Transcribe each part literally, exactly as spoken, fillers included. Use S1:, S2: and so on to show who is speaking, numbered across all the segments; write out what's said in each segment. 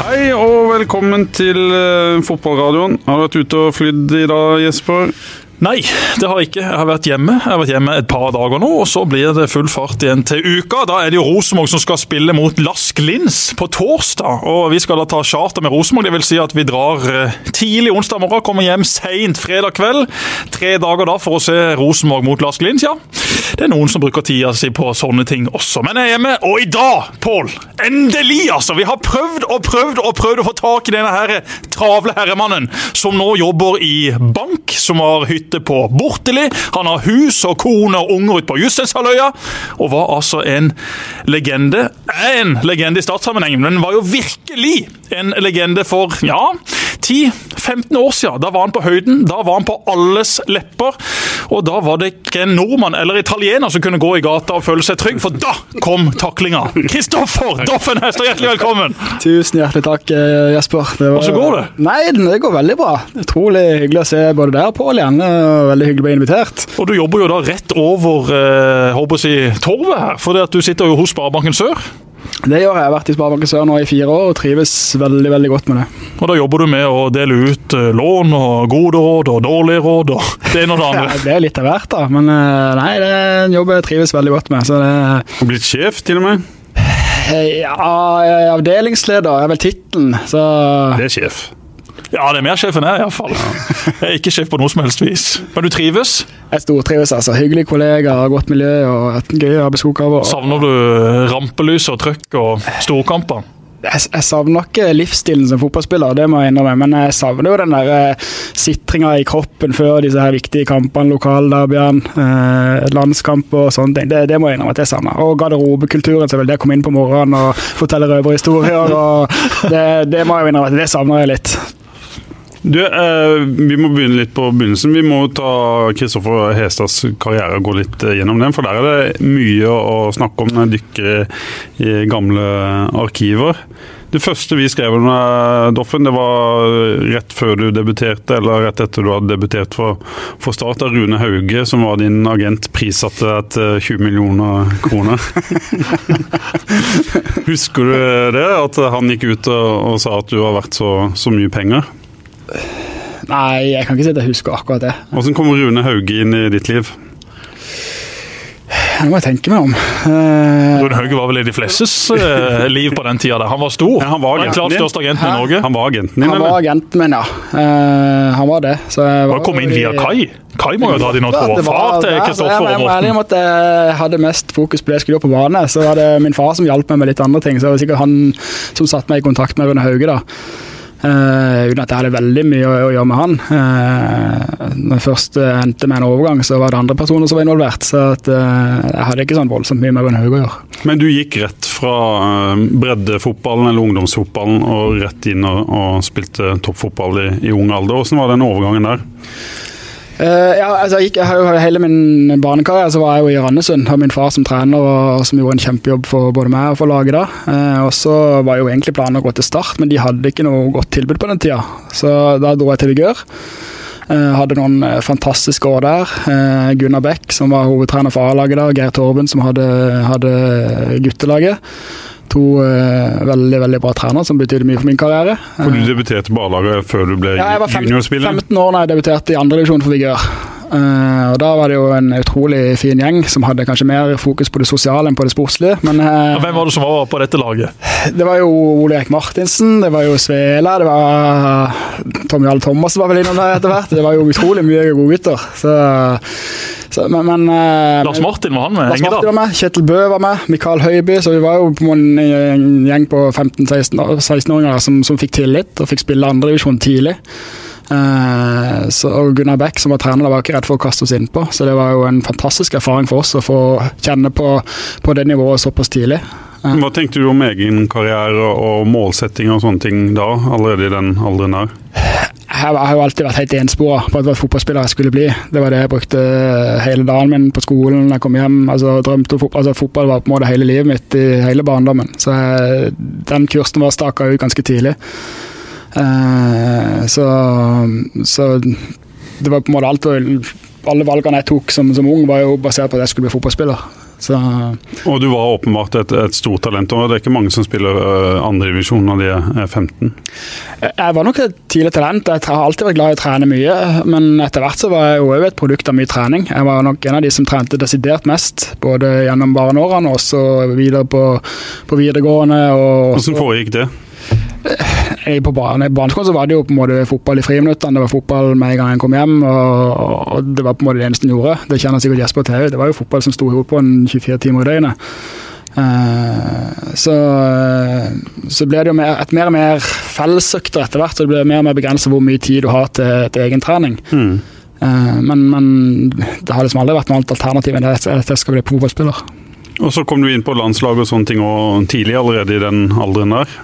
S1: Hei og velkommen til uh, fotballradioen. Har du vært ute og flydd i dag, Jesper?
S2: Nei, det har jeg ikke. Jeg har vært hjemme. Jeg har vært hjemme et par dager nå, og så blir det full fart igjen til uka. Da er det jo Rosenborg som skal spille mot Lask Linz på torsdag, og vi skal da ta charter med Rosenborg. Det vil si at vi drar tidlig onsdag morgen, kommer hjem sent fredag kveld. Tre dager da for å se Rosenborg mot Lask Linz, ja. Det er noen som bruker tida si på sånne ting også. Men jeg er hjemme, og i dag, Pål, endelig altså! Vi har prøvd og prøvd og prøvd å få tak i denne her travle herremannen, som nå jobber i bank, som har hytte på Borteli. Han har hus og kone og unger ut på Justenshalvøya, og var altså en legende. En legende i startsammenheng, men var jo virkelig en legende for, ja, ti femten år siden. Da var han på høyden, da var han på alles lepper, og da var det ikke en nordmann eller italiener som kunne gå i gata og føle seg trygg, for da kom taklinga. Kristoffer Doffen Hestad, hjertelig velkommen!
S3: Tusen hjertelig takk, Jesper. Det var...
S2: Og så går det?
S3: Nei, det går veldig bra. Utrolig hyggelig å se både der, Pål, igjen. Veldig hyggelig å bli invitert.
S2: Og du jobber jo da rett over, eh, håper jeg å si, torvet her, for det at du sitter jo hos Sparebanken Sør.
S3: Det gjør jeg. Jeg har vært i Sparebanken Sør nå i fire år og trives veldig, veldig godt med det.
S2: Og da jobber du med å dele ut uh, lån og gode råd og dårlige råd og det ene og det andre.
S3: Ja, det er litt av hvert da, men uh, nei, det er en jobb jeg trives veldig godt med. Så det...
S1: Du har blitt sjef til og med?
S3: Ja, avdelingsleder er vel titlen, så...
S1: Det er sjef.
S2: Ja, det er mer sjef enn jeg i hvert fall. Jeg er ikke sjef på noe som helst vis. Men du trives?
S3: Jeg stortrives, altså. Hyggelige kollegaer, godt miljø og et gøy arbeidsoppgave.
S2: Savner du rampelys og trøkk og storkamper?
S3: Jeg, jeg savner ikke livsstilen som fotballspiller, det må jeg innrømme, men jeg savner jo den der eh, sittringen i kroppen før disse her viktige kampene, lokalderbyene, eh, landskamp og sånne ting. Det, det må jeg innrømme at jeg savner. Og garderobekulturen, så vil det komme inn på morgenen og fortelle røverhistorier, og det, det må jeg innrømme at det savner jeg litt.
S1: Du, eh, vi må begynne litt på begynnelsen. Vi må ta Kristoffer Hestads karriere og gå litt gjennom den, for der er det mye å snakke om når jeg dykker i gamle arkiver. Det første vi skrev om Doffen, det var rett før du debuterte, eller rett etter du hadde debutert for, for Start, av Rune Hauge, som var din agent, prissatte etter tjue millioner kroner. Husker du det, at han gikk ut og, og sa at du har vært så, så mye penger?
S3: Nei, jeg kan ikke si at jeg husker akkurat det.
S1: Hvordan kommer Rune Hauge inn i ditt liv?
S3: Det må jeg tenke meg om.
S2: Uh, Rune Hauge var vel i de flestes uh, liv på den tiden der. Han var stor.
S1: Ja, han var
S2: agenten din. Klart største agenten i Norge.
S1: Han var agenten din,
S3: Han var agenten min, ja. Uh, han var det. Så jeg
S2: var kom inn via Kai. Kai må jo dra din og tro. Far til Kristoffer og Morten.
S3: Jeg må at jeg hadde mest fokus på det jeg skulle gjøre på bane, så var det min far som hjalp meg med litt andre ting, så det var sikkert han som satt meg i kontakt med Rune Hauge da. Uh, uten at jeg hadde veldig mye å, å gjøre med han. Uh, når jeg først uh, endte med en overgang, så var det andre personer som var involvert, så at, uh, jeg hadde ikke sånn voldsomt mye med Rune Hauge å gjøre.
S1: Men du gikk rett fra uh, breddefotballen eller ungdomsfotballen og rett inn og, og spilte toppfotball i, i ung alder. Hvordan var den overgangen der?
S3: Uh, ja, altså jeg, gikk, jeg har jo hele min barnekarriere, så var jeg jo i Randesund, har min far som trener, og som gjorde en kjempejobb for både meg og for laget da. Uh, og så var jo egentlig planen å gå til Start, men de hadde ikke noe godt tilbud på den tida. Så da dro jeg til Vigør. Uh, hadde noen uh, fantastiske år der. Uh, Gunnar Beck, som var hovedtrener for A-laget da, Geir Torben, som hadde, hadde guttelaget. To uh, veldig, veldig bra trener som betydde mye for min karriere.
S1: For du debuterte på A-laget før du ble
S3: ja,
S1: juniorspiller? Jeg
S3: var femten år da jeg debuterte i andre divisjon for Vigør. Uh, og da var det jo en utrolig fin gjeng som hadde kanskje mer fokus på det sosiale enn på det sportslige. Men, uh,
S2: hvem var det som var på dette laget?
S3: Det var jo Ole Erik Martinsen, det var jo Svela, det var Tom Jarl Thomas var vel innom der etter hvert. Det var jo utrolig mye gode gutter. Så... Så, men, men, uh,
S2: Lars Martin var han med?
S3: Lars Martin var med, Kjetil Bø var med, Mikael Høiby, så vi var jo på en, en gjeng på femten seksten-åringer som, som fikk tillit og fikk spille andre divisjon tidlig. Uh, så, og Gunnar Beck som var trener, da var ikke redd for å kaste oss inn på, så det var jo en fantastisk erfaring for oss å få kjenne på, på det nivået såpass tidlig. Uh.
S1: Hva tenkte du om egen karriere og målsetting og sånne ting da, allerede i den alderen der?
S3: Jeg har jo alltid vært helt ensporet på at det var fotballspiller jeg skulle bli. Det var det jeg brukte hele dagen min på skolen når jeg kom hjem. Altså, drømte om fotball. Altså, fotball var på en måte hele livet mitt i hele barndommen. Så jeg, den kursen var staket ut ganske tidlig. Uh, så, så det var på en måte alt. Alle valgene jeg tok som, som ung var jo basert på at jeg skulle bli fotballspiller. Så,
S1: og du var åpenbart et, et stort talent, og det er ikke mange som spiller uh, andre divisjon når de er femten?
S3: Jeg var nok et tidlig talent. Jeg har alltid vært glad i å trene mye, men etter hvert så var jeg jo et produkt av mye trening. Jeg var nok en av de som trente desidert mest, både gjennom barneårene og også videre på, på videregående. Og,
S1: Hvordan foregikk det?
S3: Jeg, på barneskolen så var det jo på en måte fotball i friminuttene, det var fotball med en gang jeg kom hjem, og, og det var på en måte det eneste jeg gjorde. Det kjenner sikkert Jesper til. Det var jo fotball som sto i hop på en tjuefire timer i døgnet. Uh, så, så ble det jo mer, et mer og mer fellesøkter etter hvert, så det ble mer og mer begrenset hvor mye tid du har til, til egen trening. Mm. Uh, men, men det har liksom aldri vært noe alternativ enn det at jeg skal bli fotballspiller.
S1: Og så kom du inn på landslag og sånne ting og tidlig allerede i den alderen der?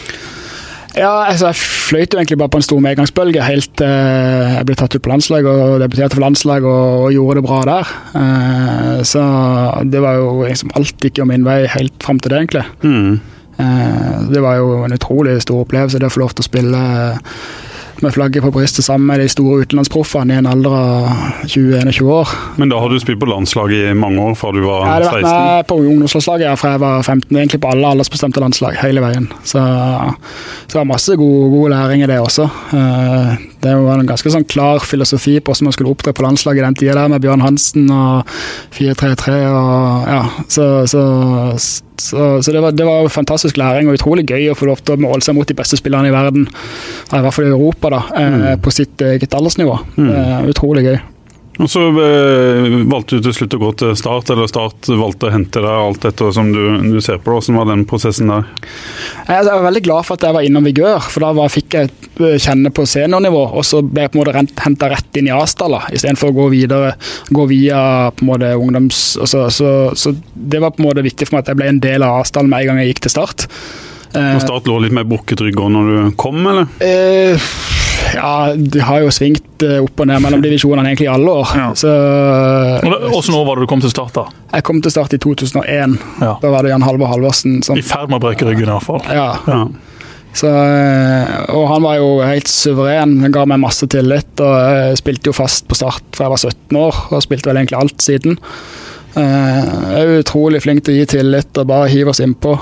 S3: Ja, altså jeg fløyte jo egentlig bare på en stor medgangsbølge helt eh, jeg ble tatt ut på landslag og debuterte for landslag og, og gjorde det bra der. Eh, så det var jo liksom alt gikk jo min vei helt frem til det egentlig. Mm. Eh, det var jo en utrolig stor opplevelse det å få lov til å spille med flagget på brystet sammen med de store utenlandsproffene i en alder av tjue til tjueen år. Men
S1: da har du spilt på landslag i mange år fra du var seksten?
S3: Jeg hadde vært med på ungdomslandslaget ja, fra jeg var femten, egentlig på alle aldersbestemte landslag hele veien. Så, så det var masse god, god læring i det også. Det var en ganske sånn klar filosofi på hvordan man skulle opptre på landslaget i den tiden der med Bjørn Hansen og fire tre tre og ja, så, så Så, så det, var, det var fantastisk læring og utrolig gøy å få lov til å måle seg mot de beste spillerne i verden, i hvert fall i Europa da, mm. eh, på sitt eget aldersnivå. Mm. Eh, utrolig gøy.
S1: Og så eh, valgte du til slutt å gå til Start, eller Start valgte å hente deg alt dette som du, du ser på. Hvordan var den prosessen der?
S3: Jeg var veldig glad for at jeg var innom Vigør, for da var, fikk jeg kjenne på seniornivå, og så ble jeg på en måte hentet rett inn i Asdal, i stedet for å gå videre, gå via på en måte ungdoms... Så, så, så det var på en måte viktig for meg at jeg ble en del av Asdal med en gang jeg gikk til Start.
S1: Og Start lå litt mer brukket rygg når du kom, eller?
S3: Eh, ja, de har jo svingt opp og ned mellom divisjonene egentlig i alle år. Ja. Så,
S2: Hvordan år var det du kom til Start da?
S3: Jeg kom til Start i to tusen og en. Ja. Da var det Jan Halvor Halvorsen. Som,
S2: I ferd med å brekke ryggen i hvert fall.
S3: Ja. ja. Så, og han var jo helt suveren, han ga meg masse tillit, og jeg spilte jo fast på Start fra jeg var sytten år, og spilte vel egentlig alt siden. Jeg er utrolig flink til å gi tillit og bare hive oss innpå.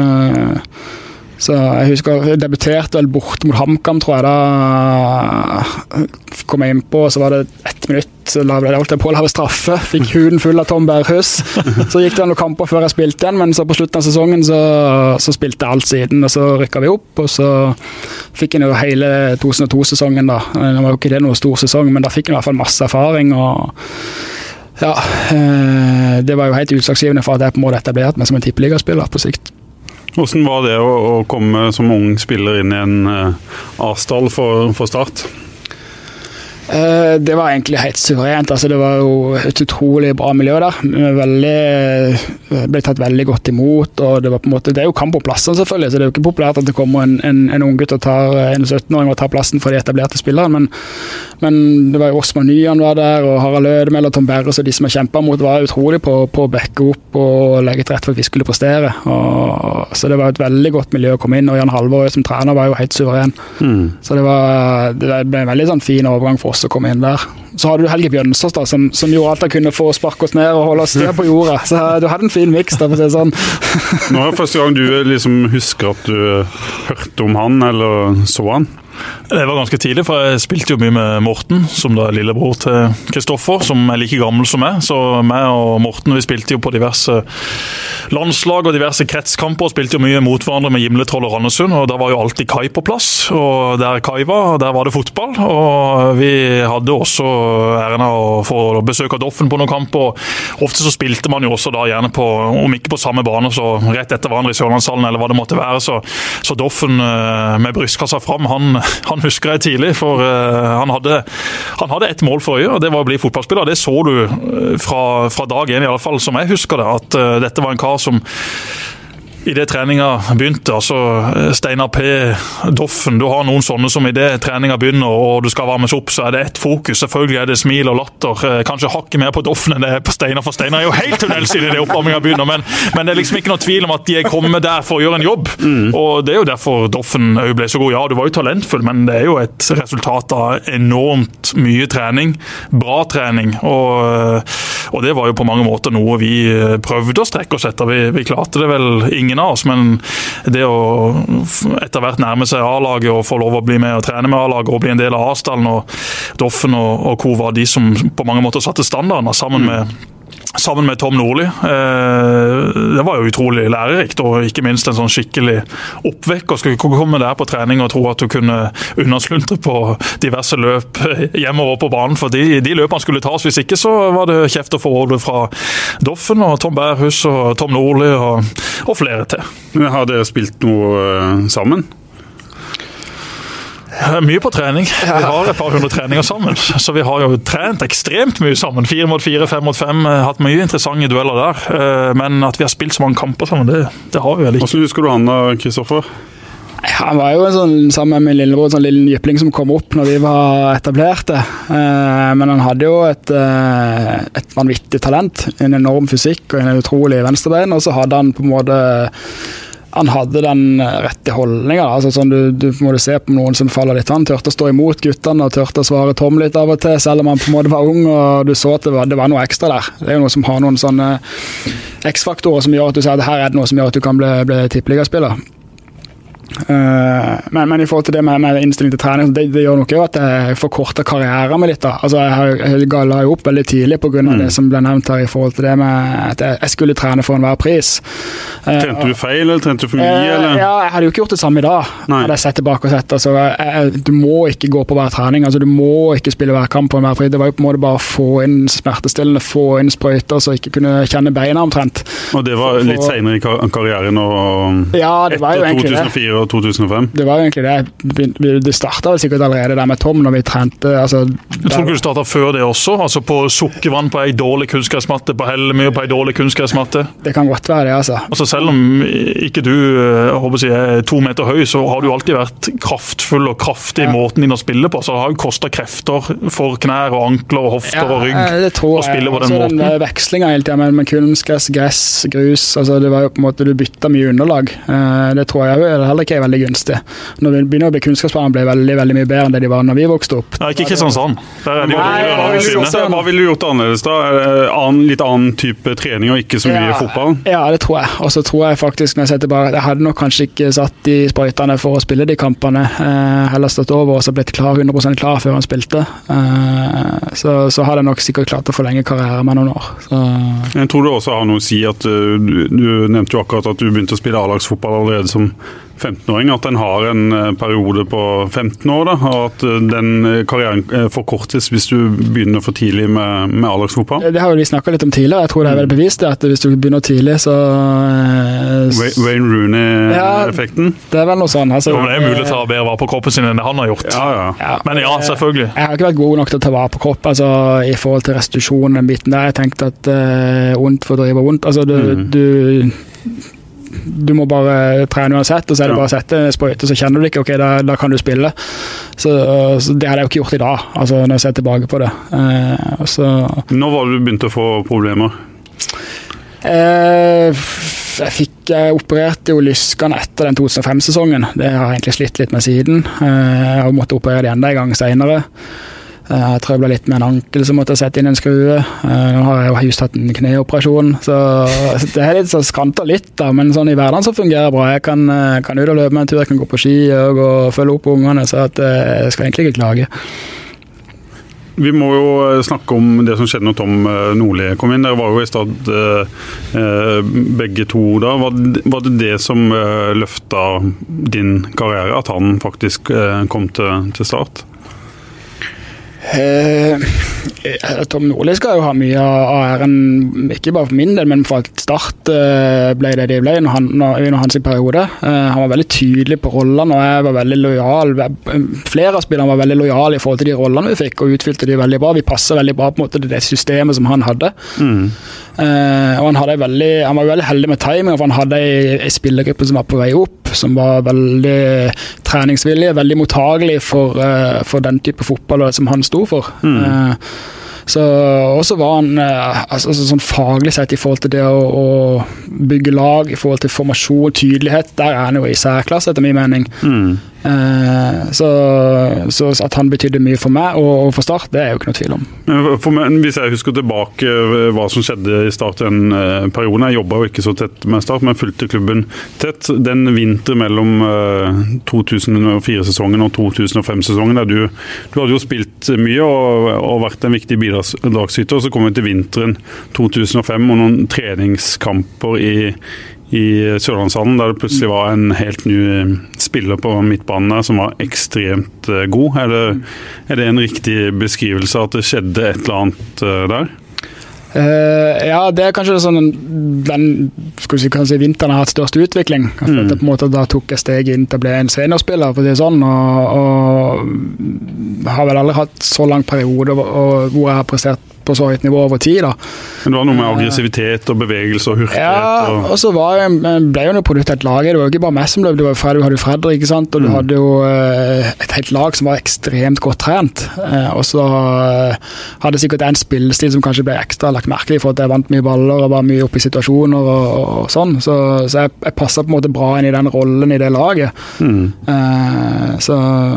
S3: Så jeg husker jeg debuterte vel bort mot HamKam, tror jeg da kom jeg inn på, så var det ett minutt så la jeg holdt på å lave straffe, fikk huden full av Tom Berghus, så gikk det noen kamper før jeg spilte igjen, men så på slutten av sesongen så, så spilte jeg alt siden, og så rykket vi opp, og så fikk jeg jo hele to tusen og to-sesongen da, det var jo ikke det noen stor sesong, men da fikk jeg i hvert fall masse erfaring, og ja, det var jo helt utslagsgivende for at jeg på en måte etablerte meg som en tippeligaspiller på sikt.
S1: Hvordan var det å, å komme som ung spiller inn i en uh, Asdal for, for Start?
S3: Uh, det var egentlig helt suverent. Altså, det var jo et utrolig bra miljø der. Veldig, ble tatt veldig godt imot, og det var på en måte, det er jo kamp på plassen selvfølgelig, så det er jo ikke populært at det kommer en, en, en ung gutt og tar en sytten-åring og tar plassen for de etablerte spillere, men, men det var jo Osman Nyan var der, og Harald Lødemel og Tom Berres og de som har kjempet mot var utrolig på, på å backe opp og legge til rette for at vi skulle prestere. Og, så det var et veldig godt miljø å komme inn, og Jan Halvor som trener var jo helt suveren. Mm. Så det, var, det ble en veldig sånn fin overgang for oss å komme inn der. Så hadde du Helge Bjønsås da, som, som gjorde alt han kunne for å sparke oss ned og holde oss ned på jorda. Så du hadde en fin mix da, for å si det sånn.
S1: Nå er det første gang du liksom husker at du hørte om han, eller så han?
S2: Det var ganske tidlig, for jeg spilte jo mye med Morten, som da er lillebror til Kristoffer, som er like gammel som meg. Så meg og Morten, vi spilte jo på diverse landslag og diverse kretskamper, og spilte jo mye mot hverandre med Gimletroll og Randesund, og da var jo alltid Kai på plass, og der Kai var, der var det fotball, og vi hadde også æren av å få besøk av Doffen på noen kamper, og ofte så spilte man jo også da gjerne på, om ikke på samme bane, så rett etter hverandre i Sørlandshallen, eller hva det måtte være, så, så Doffen med brystkassa fram, han Han husker jeg tidlig, for uh, han, hadde, han hadde et mål for øye, og det var å bli fotballspiller. Det så du uh, fra, fra dag en, i alle fall som jeg husker det, at uh, dette var en kar som I det treninga begynte, altså Steinar P, Doffen, du har noen sånne som i det treninga begynner og du skal varmes opp, så er det ett fokus. Selvfølgelig er det smil og latter. Kanskje hakket mer på Doffen enn det er på Steinar, for Steinar er jo helt tunnelsidig i det oppvarminga begynner, men, men det er liksom ikke noe tvil om at de er kommet der for å gjøre en jobb. Mm. Og det er jo derfor Doffen ble så god. Ja, du var jo talentfull, men det er jo et resultat av enormt mye trening, bra trening, og, og det var jo på mange måter noe vi prøvde å strekke oss etter. Vi, vi klarte det vel ingen av oss, men det å etter hvert nærme seg A-laget og få lov å bli med og trene med A-laget og bli en del av A-stallen, og Doffen og, og Co var de som på mange måter satte standarden sammen med sammen med Tom Nordli. Det var jo utrolig lærerikt, og ikke minst en sånn skikkelig oppvekk, og skulle komme der på trening og tro at du kunne unnasluntre på diverse løp hjemover på banen, for de, de løpene skulle tas, hvis ikke så var det kjeft og forhold fra Doffen og Tom Bærhus og Tom Nordli og, og flere til.
S1: Har dere spilt noe sammen?
S2: Mye på trening. Vi har et par hundre treninger sammen, så vi har jo trent ekstremt mye sammen. Fire mot fire, fem mot fem, hatt mye interessante dueller der. Men at vi har spilt så mange kamper sammen, det, det har vi vel ikke.
S1: Hvordan husker du han da, Kristoffer?
S3: Han var jo en sånn, sammen med min lillebror, en sånn lille jypling som kom opp når vi var etablerte. Men han hadde jo et, et vanvittig talent, en enorm fysikk og en utrolig venstrebein, og så hadde han på en måte... Han hadde den rette holdningen, altså sånn du, du må se på noen som faller litt. Han tørte å stå imot guttene og tørte å svare Tom litt av og til, selv om han på en måte var ung, og du så at det var, det var noe ekstra der. Det er jo noe som har noen sånne X-faktorer som gjør at du sier at her er det noe som gjør at du kan bli, bli tippeligaspiller. Uh, men, men i forhold til det med, med innstilling til trening, det, det gjør nok jo at jeg forkorter karrieren med litt da. Altså jeg, jeg la jo opp veldig tidlig på grunn av mm. det som ble nevnt her i forhold til det med at jeg, jeg skulle trene for enhver pris. Uh,
S1: trente du feil, eller trente du for mye?
S3: Uh,
S1: eller?
S3: Ja, jeg hadde jo ikke gjort det samme i dag. Nei. Hadde jeg sett tilbake og sett. Altså, jeg, jeg, du må ikke gå på hver trening, altså, du må ikke spille hver kamp på enhver pris. Det var jo på en måte bare å få inn smertestillende, få inn sprøyter, så ikke kunne kjenne beina omtrent.
S1: Og det var litt for, senere i kar karrieren, og
S3: ja, det var jo
S1: etter to tusen og fire og to tusen og fem?
S3: Det var jo egentlig det. Det startet vel sikkert allerede der med Tom når vi trente. Altså,
S2: jeg tror ikke du startet før det også, altså på sukkervann på en dårlig kunstgressmatte, på Hellemyr på en dårlig kunstgressmatte.
S3: Det kan godt være det, altså.
S2: Altså selv om ikke du jeg håper å si, er to meter høy, så har du alltid vært kraftfull og kraftig i ja. måten din å spille på, så det har jo kostet krefter for knær og ankler og hofter ja, og rygg
S3: det tror
S2: å spille
S3: jeg.
S2: på den
S3: altså,
S2: måten.
S3: Den vekslingen hele tiden med, med kunstgress, gress, grus, altså det var jo på en måte du byttet mye underlag. Det tror jeg jo heller ikke er veldig gunstig. Når vi begynner å bli kunnskapsbanen ble veldig, veldig mye bedre enn det de var når vi vokste opp.
S2: Nei, ikke Kristiansand. Der er de
S1: Nei, hva, vil gjort, hva ville du gjort annerledes da? An, litt annen type trening og ikke så mye
S3: ja,
S1: fotball?
S3: Ja, det tror jeg. Og så tror jeg faktisk, når jeg ser tilbake, jeg hadde nok kanskje ikke satt de sprøytene for å spille de kampene. Eh, heller stått over og så blitt klar, hundre prosent klar før han spilte. Eh, så, så hadde jeg nok sikkert klart å forlenge karrieren med noen år. Så.
S1: Jeg tror du også har noe å si at uh, du, du nevnte jo akkurat at du begynte å spille A-lagsfotball allerede som femtenåring, at den har en periode på femten år, da, og at den karrieren forkortes hvis du begynner for tidlig med, med A-lagsfotball.
S3: Det har jo vi snakket litt om tidligere, jeg tror det er veldig bevist det, at hvis du begynner tidlig, så...
S1: Wayne Rooney-effekten?
S3: Ja, det er vel noe sånn. Altså,
S2: jo, det er mulig å ta bedre vare på kroppen sin enn det han har gjort.
S1: Ja, ja.
S3: Ja,
S2: men ja, selvfølgelig.
S3: Jeg har ikke vært god nok til å ta vare på kropp, altså i forhold til restitusjon, den biten der. Jeg tenkte at uh, ondt for å drive vondt. Altså, du... Mm. du du må bare trene uansett, og så er det ja. bare å sette sprøyte, så kjenner du ikke, ok, da, da kan du spille. Så, så det hadde jeg jo ikke gjort i dag, altså når jeg ser tilbake på det. Eh, så,
S1: Når var det du begynte å få problemer?
S3: Eh, jeg fikk jeg opererte jo lyskene etter den to tusen og fem-sesongen. Det har jeg egentlig slitt litt med siden. Eh, jeg har måttet operere det enda en gang senere. Jeg trøvlet litt med en ankel, så måtte jeg sette inn en skrue. Nå har jeg jo just hatt en kneoperasjon, så det er litt så skanter litt da, men sånn i hverdagen så fungerer det bra. Jeg kan, kan ut og løpe med en tur, jeg kan gå på ski og gå og følge opp ungene, så at jeg skal egentlig ikke klage.
S1: Vi må jo snakke om det som skjedde når Tom Nordli kom inn. Dere var jo i stad eh, begge to da. Var det, var det det som eh, løftet din karriere, at han faktisk eh, kom til, til start?
S3: Eh, Tom Nordli skal jo ha mye av æren, ikke bare for min del, men for at Start eh, ble det de ble når han, når, under hans periode. Eh, han var veldig tydelig på rollene, og jeg var veldig lojal. Flere av spillerne var veldig lojale i forhold til de rollene vi fikk, og utfylte de veldig bra. Vi passet veldig bra på en måte til det systemet som han hadde. Mm. Eh, og han, hadde veldig, han var veldig heldig med timing, for han hadde en spillergruppe som var på vei opp, som var veldig treningsvillig, veldig mottagelig for, uh, for den type fotball som han sto for. Mm. Uh, så også var han uh, altså, sånn faglig sett i forhold til det å, å bygge lag, i forhold til formasjon, tydelighet, der er han jo i særklasse etter min mening. Mm. Uh, så, så at han betydde mye for meg og, og for Start, det er jo ikke noe tvil om.
S1: For meg, hvis jeg husker tilbake hva som skjedde i Start den uh, perioden, jeg jobbet jo ikke så tett med Start, men fulgte klubben tett. Den vinter mellom uh, to tusen og fire-sesongen og to tusen og fem-sesongen, der du, du hadde jo spilt mye og, og vært en viktig bidragsyter, og så kom vi til vinteren to tusen og fem og noen treningskamper i i Sørlandshallen, der det plutselig var en helt ny spiller på midtbanen der, som var ekstremt god. Er det, er det en riktig beskrivelse at det skjedde et eller annet der?
S3: Uh, ja, det er kanskje sånn den skal vi si, kanskje vinteren har hatt størst utvikling. Mm. På en måte da tok jeg steg inn til å bli en seniorspiller, for det er sånn, og, og har vel aldri hatt så lang periode og, hvor jeg har prestert på så høyt nivå over tid da.
S1: Men det var noe med aggressivitet og bevegelse og hurtighet?
S3: Ja, og, og så var jeg, ble jo noe produkt av et lag. Det var jo ikke bare meg som løp, det var Fred, du hadde Fredrik, ikke sant? Og du mm. hadde jo uh, et helt lag som var ekstremt godt trent. Uh, og så uh, hadde sikkert en spillestil som kanskje ble ekstra lagt merkelig for at jeg vant mye baller og var mye oppe i situasjoner og, og, og sånn. Så, så jeg, jeg passet på en måte bra inn i den rollen i det laget. Mm. Uh, så,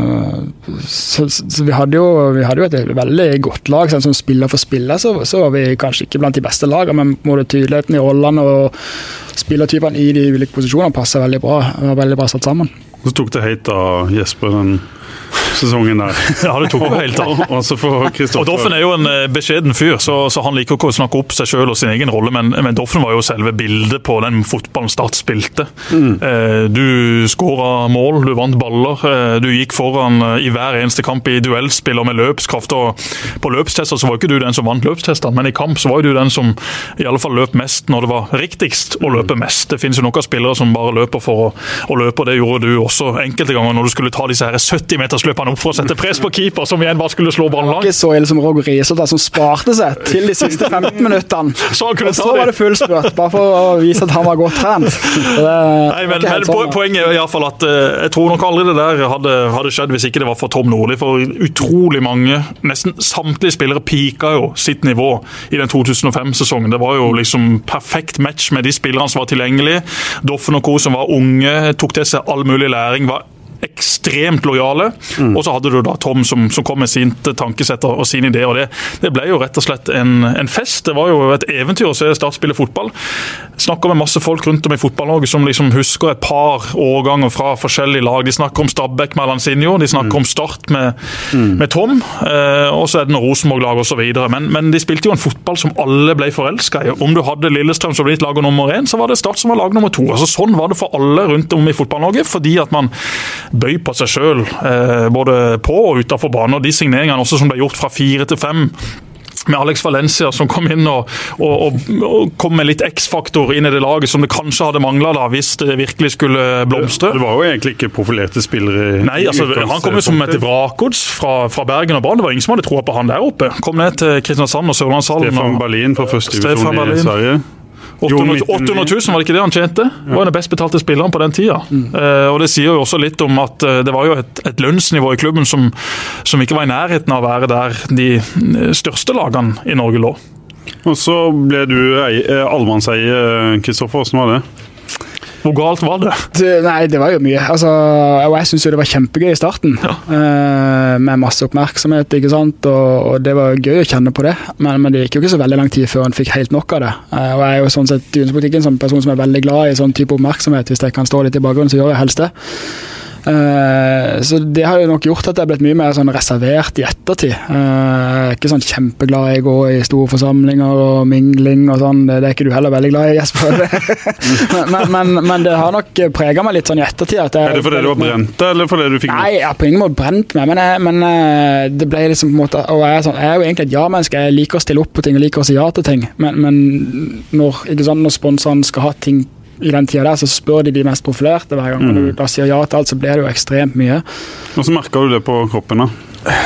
S3: så, så vi hadde jo, vi hadde jo et veldig godt lag, sånn, som spiller for spiller. Så, så var vi kanskje ikke blant de beste lagene, men både tydeligheten i rollene og spillertypene i de ulike posisjonene passer veldig bra. Det var veldig bra satt sammen.
S1: Så tok det helt av Jesper den sesongen der.
S2: Ja, det tok jo helt av. Og Doffen er jo en beskjeden fyr, så, så han liker ikke å snakke opp seg selv og sin egen rolle, men, men Doffen var jo selve bildet på den fotballen Start spilte. Mm. Eh, du skåret mål, du vant baller, eh, du gikk foran i hver eneste kamp i duellspill og med løpskraft, og på løpstester så var ikke du den som vant løpstestene, men i kamp så var du den som i alle fall løp mest når det var riktigst å løpe mest. Det finnes jo noen spillere som bare løper for å, å løpe, og det gjorde du også enkelte ganger når du skulle ta disse her sytti meters løpene opp for å sette press på keeper, som igjen bare skulle slå ballen langt.
S3: Det var ikke så ille som Roger Riesel, som sparte seg til de siste femten minuttene.
S2: Så og
S3: så var det full spurt, bare for å vise at han var godt trent. Det,
S2: Nei, men, men sånn, poenget er i hvert fall at uh, jeg tror nok aldri det der hadde, hadde skjedd hvis ikke det var for Tom Nordli, for utrolig mange, nesten samtlige spillere pika jo sitt nivå i den to tusen og fem-sesongen. Det var jo liksom perfekt match med de spillerne som var tilgjengelige. Doffen og Co som var unge, tok til seg all mulig læring, var ekstremt lojale, mm. og så hadde du da Tom som, som kom med sin tankesett og sin idé, og det, det ble jo rett og slett en, en fest. Det var jo et eventyr å se Start spille fotball. Snakker med masse folk rundt om i fotball-Norge som liksom husker et par årganger fra forskjellige lag. De snakker om Stabæk med Lanzinho, de snakker mm. om Start med, mm. med Tom, eh, og så er det noen Rosenborg-lag og så videre, men, men de spilte jo en fotball som alle ble forelsket i. Om du hadde Lillestrøm som ble lag nummer én, så var det Start som var lag nummer to. Altså, sånn var det for alle rundt om i fotball-Norge, fordi at man bøy på seg selv, eh, både på og utenfor banen, og de signeringene også som ble gjort fra fire til fem, med Alex Valencia som kom inn og, og, og, og kom med litt X-faktor inn i det laget som det kanskje hadde manglet da, hvis det virkelig skulle blomstre.
S1: Det var jo egentlig ikke profilerte spillere.
S2: Nei, altså, han kom jo som et vrakods fra, fra Bergen og Brann. Det var ingen som hadde troet på han der oppe. Kom ned til Kristiansand og Sørlandshallen.
S1: Stefan Berlin på første divisjon i Sverige.
S2: åtte hundre tusen var det ikke det han tjente? Det var den best betalte spilleren på den tida. Mm. Uh, og det sier jo også litt om at uh, det var jo et, et lønnsnivå i klubben som, som ikke var i nærheten av å være der de største lagene i Norge lå.
S1: Og så ble du allmannseie, Kristoffer, hvordan var det?
S2: Hvor galt var det?
S3: det? Nei, det var jo mye. Altså, og jeg synes jo det var kjempegøy i starten. Ja. Uh, med masse oppmerksomhet, ikke sant? Og, og det var gøy å kjenne på det. Men, men det gikk jo ikke så veldig lang tid før han fikk helt nok av det. Uh, og jeg er jo sånn sett i utenrikspolitikken som person som er veldig glad i sånn type oppmerksomhet. Hvis jeg kan stå litt i bakgrunnen, så gjør jeg helst det. Uh, så det har jo nok gjort at jeg har blitt mye mer sånn reservert i ettertid. Uh, ikke sånn kjempeglad i å gå i store forsamlinger og mingling og sånn. Det, det er ikke du heller veldig glad i, Jesper. men, men, men det har nok preget meg litt sånn i ettertid. At jeg,
S1: er det fordi du har brent det, eller fordi du fikk...
S3: Nei, jeg har på ingen måte brent meg, men, jeg, men uh, det ble liksom på en måte, og jeg er, sånn, jeg er jo egentlig et ja-menneske, jeg liker å stille opp på ting, jeg liker å si ja til ting, men, men når, ikke sant, når sponsoren skal ha ting i den tida der, så spør de de mest profilerte hver gang. Mm. Når du da sier ja til alt, så blir det jo ekstremt mye.
S1: Og så merker du det på kroppen da?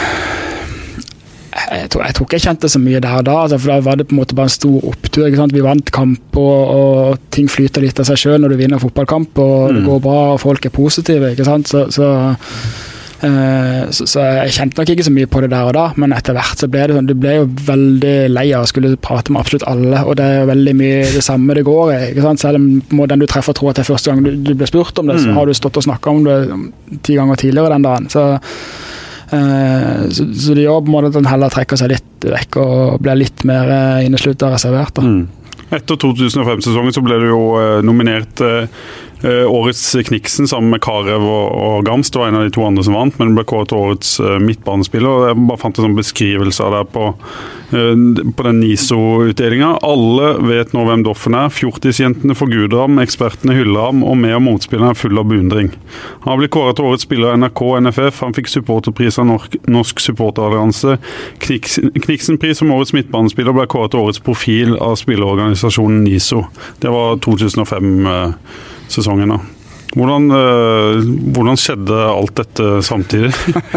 S3: Jeg tror, jeg tror ikke jeg kjente så mye der og da, altså, for da var det på en måte bare en stor opptur. Ikke sant? Vi vant kamp, og, og ting flyter litt av seg selv når du vinner fotballkamp, og mm. det går bra, og folk er positive, ikke sant? Så... så Uh, så, så jeg kjente nok ikke så mye på det der og da, men etter hvert så ble det sånn, du ble jo veldig lei av å skulle prate med absolutt alle, og det er jo veldig mye det samme det går i, ikke sant? Selv om den du treffer tror at det er første gang du, du ble spurt om det, mm. så har du stått og snakket om det ti ganger tidligere den dagen, så, uh, så, så det gjør på en måte at den heller trekker seg litt vekk og blir litt mer innesluttet og reservert da.
S1: Mm. Etter to tusen og fem-sesongen så ble du jo uh, nominert uh, Uh, årets Kniksen sammen med Karev og, og Gamst. Det var en av de to andre som vant, men det ble kåret til årets uh, midtbanespiller. Og jeg bare fant en sånn beskrivelse av det på, uh, på den NISO-utdelingen. Alle vet nå hvem Doffen er. Fjortisjentene forguder ham, ekspertene hyller ham, og med og motspillerne er full av beundring. Han har blitt kåret til årets spiller av N R K og N F F. Han fikk supporterpris av Norsk, Norsk supporterallianse. Kniksen, Kniksen-pris som årets midtbanespiller ble kåret til årets profil av spillerorganisasjonen NISO. Det var to tusen og fem uh, sesongen da. Hvordan, øh, hvordan skjedde alt dette samtidig?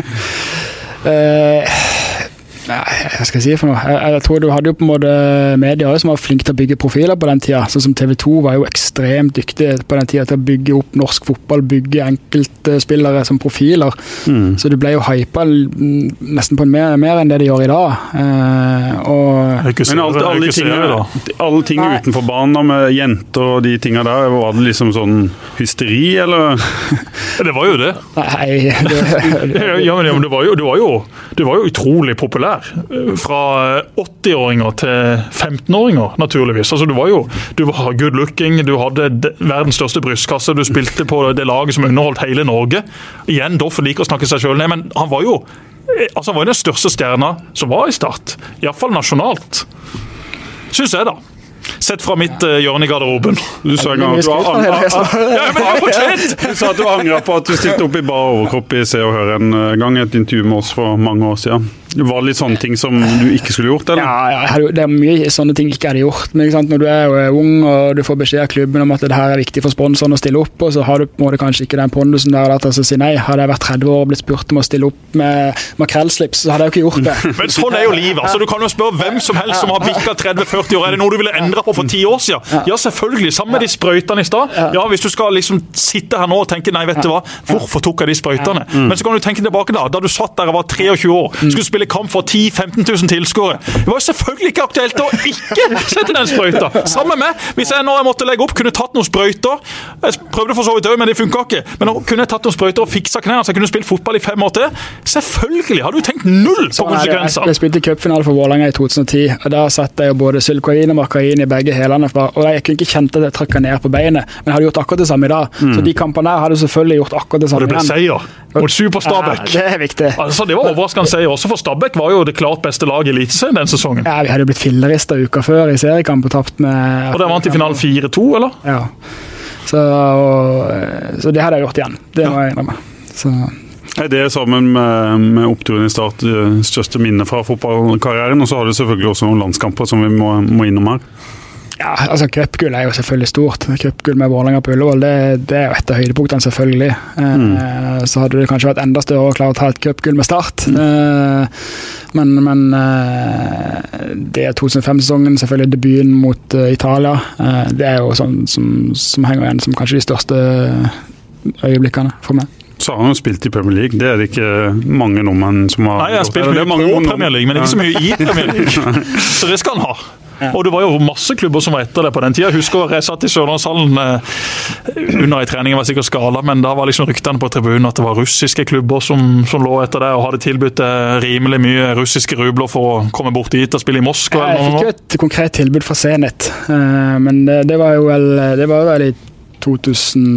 S3: uh, Hva skal jeg si for noe? Jeg, jeg tror du hadde jo på en måte medier som var flinke til å bygge profiler på den tida, sånn som T V to var jo ekstremt dyktige på den tida til å bygge opp norsk fotball, bygge enkeltspillere som profiler, mm. så du ble jo hypet nesten på en mer, mer enn det de gjør i dag. Uh, og
S1: Men alt, alle, de tingene, alle ting utenfor banen med jenter og de tingene der, var det liksom sånn hysteri, eller?
S2: Det var jo det.
S3: Nei, det,
S2: det, ja, men, ja, men det, var jo, det, var jo, det var jo utrolig populær. Fra åtti-åringer til femten-åringer, naturligvis. Altså, du var jo du var good looking, du hadde verdens største brystkasse, du spilte på det laget som underholdt hele Norge. Igjen, Doffen liker å snakke seg selv ned, men han var jo altså, han var den største stjerna som var i Start. I hvert fall nasjonalt. Synes jeg da. Sett fra mitt uh, hjørne i garderoben. Du sa en gang at du har angret
S1: Du sa at du angret på at du stilte opp i bar overkropp i Se og Hør en gang, et intervju med oss for mange år siden. Det var litt sånne ting som du ikke skulle gjort, eller?
S3: Ja, ja, det er mye sånne ting jeg ikke hadde gjort. Men ikke sant, når du er ung og du får beskjed av klubben om at det her er viktig for sponsoren å stille opp, og så har du på en måte kanskje ikke den pondusen der til å si nei. Hadde jeg vært tretti år og blitt spurt om å stille opp med makrellslips, så hadde jeg jo ikke gjort det.
S2: Men sånn er jo livet. Altså, du kan jo spørre hvem som helst som har bikket tretti til førti år. Er det noe du ville endre på for ti år siden? Ja, selvfølgelig. Sammen med de sprøytene i stad. Ja, hvis du skal liksom sitte her nå og tenke, nei, vet du hva, hvorfor tok jeg de sprøytene? Men så kan du tenke tilbake da, da du satt der og var treogtjue år, skulle spille kamp for ti til femten tusen tilskuere. Det var jo selvfølgelig ikke aktuelt å ikke sette den sprøyta. Sammen med, hvis jeg nå jeg måtte legge opp, kunne tatt noen sprøyter. Jeg prøvde for så vidt også, men det funket ikke. Men nå kunne jeg tatt noen sprøyter og fiksa knær, så jeg kunne spilt fotball i fem år til. Selvfølgelig, har du tenkt null på konsekvenser.
S3: Jeg spilte cupfinale for Vålerenga i to tusen og ti, og da satt jeg jo både sylkoin og markain i begge helene fra, og jeg kunne ikke kjent at jeg trakket ned på beinet, men jeg hadde gjort akkurat det samme i dag. Mm. Så de kampene der hadde selvfølgelig gjort akkurat det samme.
S2: Og det ble seier mot Super Stabæk.
S3: Ja, det er viktig.
S2: Altså, det var overraskende seier. Også for Stabæk var jo det klart beste lag i Eliteserien den sesongen.
S3: Ja, vi hadde jo blitt fillerister uka før i seriekamp og tapt med...
S2: Og der vant i finalen fire to, eller?
S3: Ja. Så, og, så det hadde jeg gjort igjen. Det må jeg innrømme. Så...
S1: Er det sammen med, med oppturen i Start største minne fra fotballkarrieren, og så har du selvfølgelig også noen landskamper som vi må, må innom her?
S3: Ja, altså cupgull er jo selvfølgelig stort. Cupgull med Vålerenga på Ullevål, det, det er jo et av høydepunktene selvfølgelig. Mm. Eh, så hadde det kanskje vært enda større å klare å ta et cupgull med Start. Mm. Eh, men men eh, det er to tusen og fem-sesongen, selvfølgelig debuten mot uh, Italia. Eh, det er jo sånn som, som henger igjen som kanskje de største øyeblikkene for meg.
S1: Så har han jo spilt i Premier League. Det er det ikke mange nordmenn som har...
S2: Nei, jeg har spilt mye på Premier League, men ikke så mye i Premier League. Så det skal han ha. Ja. Og det var jo masse klubber som var etter det på den tida. Jeg husker jeg satt i Sørlandshallen eh, under i treningen, var sikkert skala, men da var liksom ryktene på tribunen at det var russiske klubber som, som lå etter det, og hadde tilbudt eh, rimelig mye russiske rubler for å komme bort dit og spille i Moskva.
S3: Jeg fikk jo et konkret tilbud fra Zenit, eh, men det, det var jo vel, det var vel i to tusen og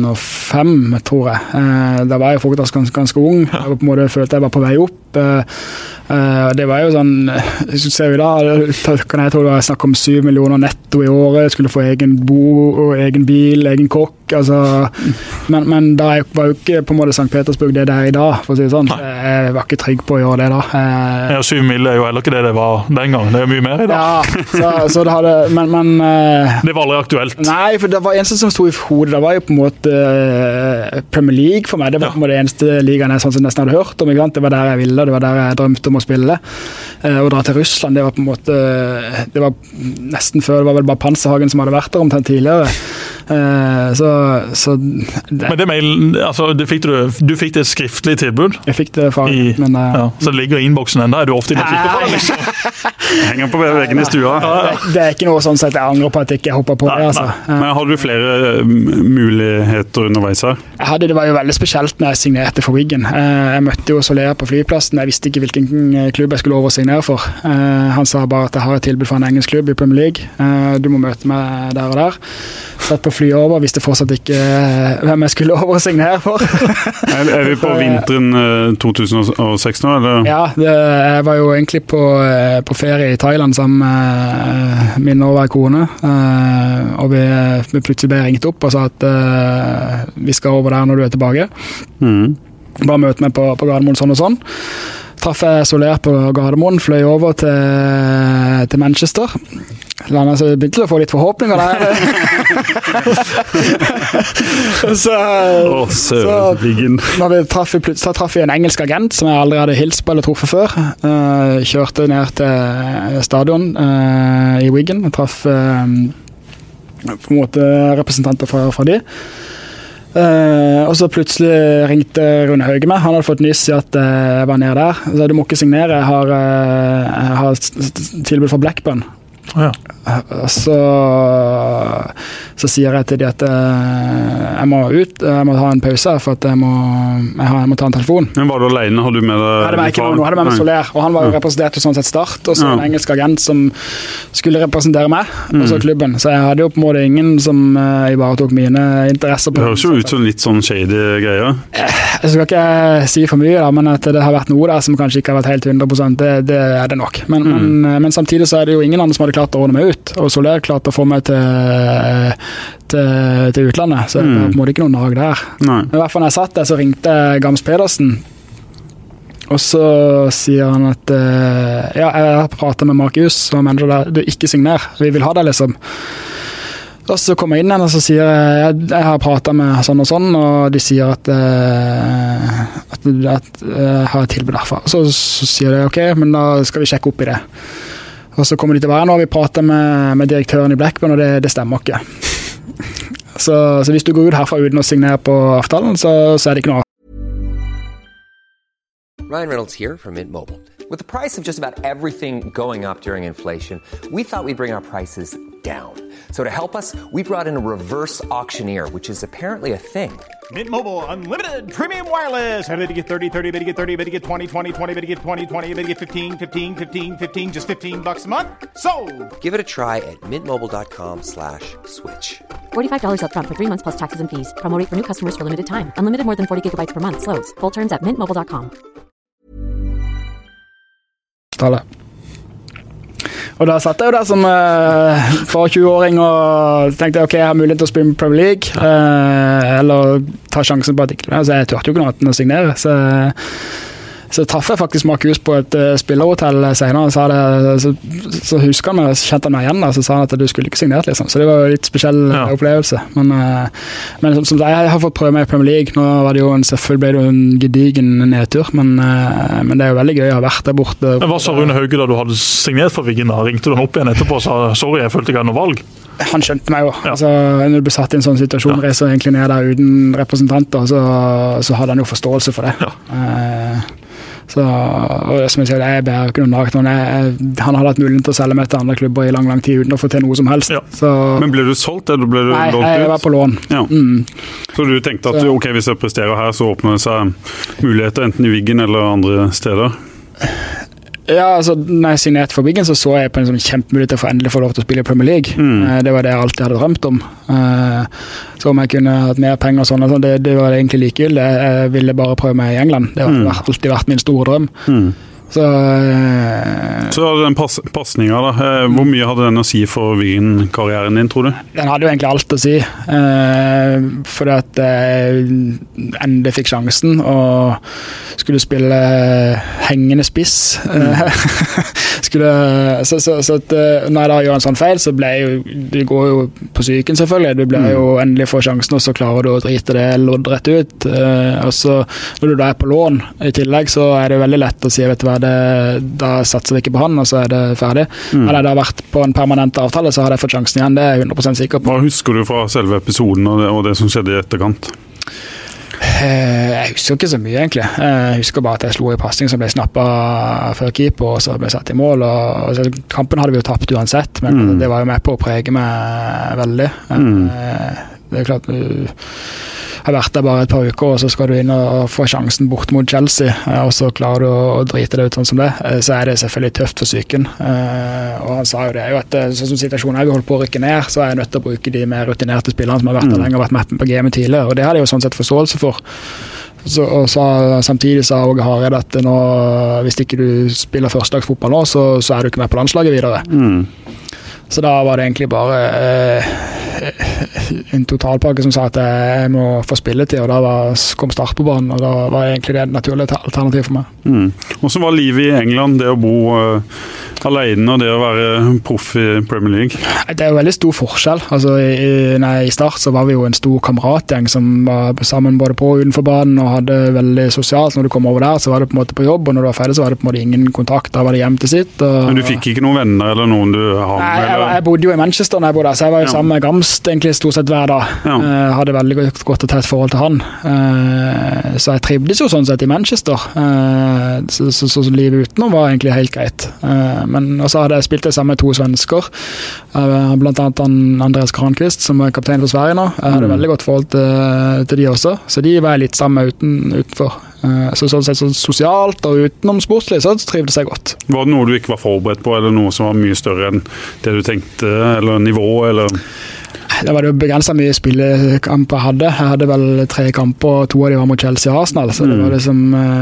S3: fem, tror jeg. Eh, da var jeg faktisk ganske, ganske ung. Jeg var på en måte følte jeg var på vei opp. Eh, eh, det var jo sånn, hvis du ser i dag, kan jeg tro det var snakk om syv millioner netto i året. Jeg skulle få egen bo, egen bil, egen kokk. Altså, men, men da var jo ikke på en måte Sankt Petersburg det der i dag, for å si det sånn. Jeg var ikke trygg på å gjøre det da. Eh,
S2: ja, syv mil er jo heller ikke det det var den gang. Det er mye mer i dag.
S3: Ja, så, så det hadde, men, men eh,
S2: det var aldri aktuelt.
S3: Nei, for det var eneste som stod i hodet. Det var jo på en måte uh, Premier League for meg. Det var på en måte det eneste ligaen jeg sånn som nesten hadde hørt om. Ikke sant? Det var der jeg ville, det var der jeg drømte om å spille. Uh, å dra til Russland, det var på en måte det var nesten før, det var vel bare Panserhagen som hadde vært der omtrent tidligere. Uh, så, så det. Men
S2: det mail, altså, du fikk, du, du fikk det skriftlig tilbud?
S3: Jeg fikk det fag,
S2: I,
S3: men uh,
S2: ja, så det ligger i innboksen enda, er du ofte inne og kikker på det? Liksom?
S1: Henger på veggen i stua.
S3: Ja, det, det er ikke noe sånn sett jeg angrer på at jeg ikke hopper på nei, det. Altså.
S1: Nei. Men hadde du flere muligheter underveis her?
S3: Jeg hadde, det var jo veldig spesielt når jeg signerte for Wigan. Jeg møtte jo Soler på flyplassen, jeg visste ikke hvilken klubb jeg skulle oversignere for. Han sa bare at jeg har et tilbud for en engelsk klubb i Premier League. Du må møte meg der og der. Satt på fly over, visste fortsatt ikke hvem jeg skulle oversignere for.
S1: er, er vi på vinteren to tusen og seks nå, eller?
S3: Ja, det, jeg var jo egentlig på, på ferie i Thailand sammen med min nåværende kone, og vi, vi plutselig ble ringt opp og sa at uh, vi skal over der når du er tilbake. Mm. Bare møte meg på, på Gardermoen sånn og sånn. Traff jeg Soler på Gardermoen, fløy over til, til Manchester. Landet så begynte å få litt forhåpninger der. så,
S1: oh, så
S3: når vi traff, så traff vi en engelsk agent som jeg aldri hadde hilst på eller truffet før. Uh, kjørte ned til stadion uh, i Wigan. Jeg traff uh, på en måte representanter fra, fra de. Uh, og så plutselig ringte Rune Hauge meg. Han hadde fått nyss i at uh, jeg var nede der. Så du må ikke signere. Jeg har, uh, jeg har tilbud fra Blackburn.
S2: Ja.
S3: Så, så sier jeg til de at jeg må ut, jeg må ha en pause for at jeg må, jeg har, jeg må ta en telefon.
S1: Men var du alene? Har du med deg?
S3: Jeg hadde med ikke noe, jeg hadde med meg Soler, og han var jo ja. representert sånn sett Start, og så en engelsk agent som skulle representere meg, mm. og så klubben. Så jeg hadde jo på en måte ingen som uh, ivaretok mine interesser. På
S1: det høres jo ut som litt sånn shady greier.
S3: Jeg skal ikke si for mye, da, men at det har vært noe der som kanskje ikke har vært helt hundre prosent, det, det er det nok. Men, mm. men, men samtidig så er det jo ingen andre som hadde klart å ordne meg ut, og Soler klarte å få meg til, til, til utlandet, så mm. det var på en måte ikke noen nag der. Nei. Men i hvert fall når jeg satt der, så ringte Gams Pedersen, og så sier han at ja, jeg har pratet med Markus, og han mener det, du ikke signer, vi vil ha deg liksom. Og så kommer jeg inn igjen og så sier jeg, jeg, jeg har pratet med sånn og sånn, og de sier at, at, at jeg har et tilbud derfra. Så, så sier de ok, men da skal vi sjekke opp i det. Og så kommer de til å være nå, og vi prater med, med direktøren i Blackburn, og det, det stemmer ikke. Så, så hvis du går ut herfra uten å signere på avtalen, så, så er det ikke noe.
S4: Ryan Reynolds here from Mint Mobile. With the price of just about everything going up during inflation, we thought we'd bring our prices down. So to help us, we brought in a reverse auctioneer, which is apparently a thing.
S5: Mint Mobile Unlimited Premium Wireless. How to get thirty, thirty, how to get thirty, how to get twenty, twenty, twenty, how to get twenty, twenty, how to get fifteen, fifteen, fifteen, fifteen, just fifteen bucks a month? Sold!
S4: Give it a try at mintmobile.com slash switch.
S6: forty-five dollars up front for three months plus taxes and fees. Promo rate for new customers for limited time. Unlimited more than forty gigabytes per month. Slows full terms at mint mobile dot com.
S3: Og da satt jeg jo der som uh, for tjue-åring og tenkte ok, jeg har mulighet til å spille Premier League uh, eller ta sjansen på at ikke, altså jeg tørte jo ikke noe å signere, så, så traff jeg faktisk Markus på et uh, spillerhotell senere, så, det, så, så husker han meg, kjente han meg igjen da, så sa han at du skulle ikke signert liksom, så det var jo litt spesiell ja. opplevelse, men, uh, men som, som jeg har fått prøve meg i Premier League, nå var det jo en, selvfølgelig ble det jo en gedigen nedtur, men, uh, men det er jo veldig gøy å ha vært der borte.
S2: Men hva sa Rune Hauge da du hadde signert for Wigan da? Ringte du han opp igjen etterpå og sa sorry, jeg følte ikke jeg hadde noe valg?
S3: Han skjønte meg jo,
S2: ja.
S3: altså, når du ble satt i en sånn situasjon, ja. reiser egentlig ned der uten representanter, så, så hadde han jo forståelse for det. Ja. Uh, Så, og som jeg sier, jeg ber ikke noen nagt. Han hadde hatt mulighet til å selge meg til andre klubber i lang, lang tid uten å få til noe som helst. Ja. Så,
S1: men ble du solgt, eller ble du
S3: nei,
S1: lånt ut?
S3: Nei, jeg var på lån.
S1: Ja. Mm. Så du tenkte at ok, hvis jeg presterer her, så åpner det seg muligheter enten i Wigan eller andre steder?
S3: Ja, altså, når jeg signerte for Wiggen, så så jeg på en sånn kjempemulighet til å få endelig få lov til å spille i Premier League. Mm. Det var det jeg alltid hadde drømt om. Så om jeg kunne hatt mer penger og sånn, det, det var egentlig likegyldig. Jeg ville bare prøve meg i England. Det har mm. alltid vært min store drøm. Mm. Så, uh,
S1: så den pass, passningen da, hvor mye hadde den å si for Wiggen-karrieren din, tror du? Den
S3: hadde jo egentlig alt å si, uh, fordi at jeg endelig fikk sjansen og skulle spille hengende spiss. Uh, skulle, så, så, så at, uh, når jeg da gjør en sånn feil, så ble jeg jo, det går jo på psyken selvfølgelig, du ble mm. jo endelig få sjansen, og så klarer du å drite det loddrett ut. Uh, og så når du da er på lån i tillegg, så er det veldig lett å si, vet du hva, det, da satser vi ikke på han, og så er det ferdig. Mm. Hadde jeg da vært på en permanent avtale, så hadde jeg fått sjansen igjen, det er jeg hundre prosent sikker på.
S1: Hva husker du fra selve episoden og det, og det som skjedde i etterkant?
S3: Jeg husker ikke så mye egentlig. Jeg husker bare at jeg slo i passing som ble snappet før keeper, og så ble satt i mål. Og, og så, kampen hadde vi jo tapt uansett, men mm. det var jo med på å prege meg veldig. Mm. Det er klart, du har vært der bare et par uker, og så skal du inn og få sjansen bort mot Chelsea, og så klarer du å drite det ut sånn som det. Så er det selvfølgelig tøft for psyken. Og han sa jo det, jo at sånn som situasjonen er, vi holder på å rykke ned, så er jeg nødt til å bruke de mer rutinerte spillerne som har vært der lenge og vært med på gamet tidligere, og det hadde jeg jo sånn sett forståelse for. Så, og så, samtidig sa Åge Hareide at nå, hvis ikke du spiller førstedagsfotball nå, så, så er du ikke med på landslaget videre. Mm. Så da var det egentlig bare eh, en totalpakke som sa at jeg må få spilletid, og da var, kom Start på banen, og da var egentlig det et naturlig alternativ for meg.
S1: Mm. Hvordan var livet i England, det å bo uh, alene og det å være proff i Premier League?
S3: Det er jo veldig stor forskjell. Altså, i, nei, i Start så var vi jo en stor kameratgjeng som var sammen både på og utenfor banen og hadde veldig sosialt. Når du kom over der, så var det på en måte på jobb, og når du var ferdig så var det på en måte ingen kontakt, da var det hjem til sitt. Og,
S1: Men du fikk ikke noen venner eller noen du har med?
S3: Nei, jeg, jeg bodde jo i Manchester når jeg bodde der, så jeg var jo ja. sammen med Gamst egentlig stort sett hver dag. Ja. Uh, hadde veldig godt, godt og tett forhold til han. Uh, så jeg trivdes jo sånn sett i Manchester. Uh, så, så, så, så livet utenom var egentlig helt greit. Uh, men også hadde jeg spilt det sammen med to svensker, uh, blant annet han Andreas Granqvist, som er kaptein for Sverige nå. Jeg hadde mm. veldig godt forhold til, til de også, så de var jeg litt sammen uten, utenfor. Uh, så sånn sett så sosialt og utenom sportslig, så trivdes jeg godt.
S1: Var det noe du ikke var forberedt på, eller noe som var mye større enn det du tenkte, eller nivå, eller...
S3: Det var det jo begrenset mye spillekamper jeg hadde. Jeg hadde vel tre kamper, og to av de var mot Chelsea og Arsenal, så det var liksom,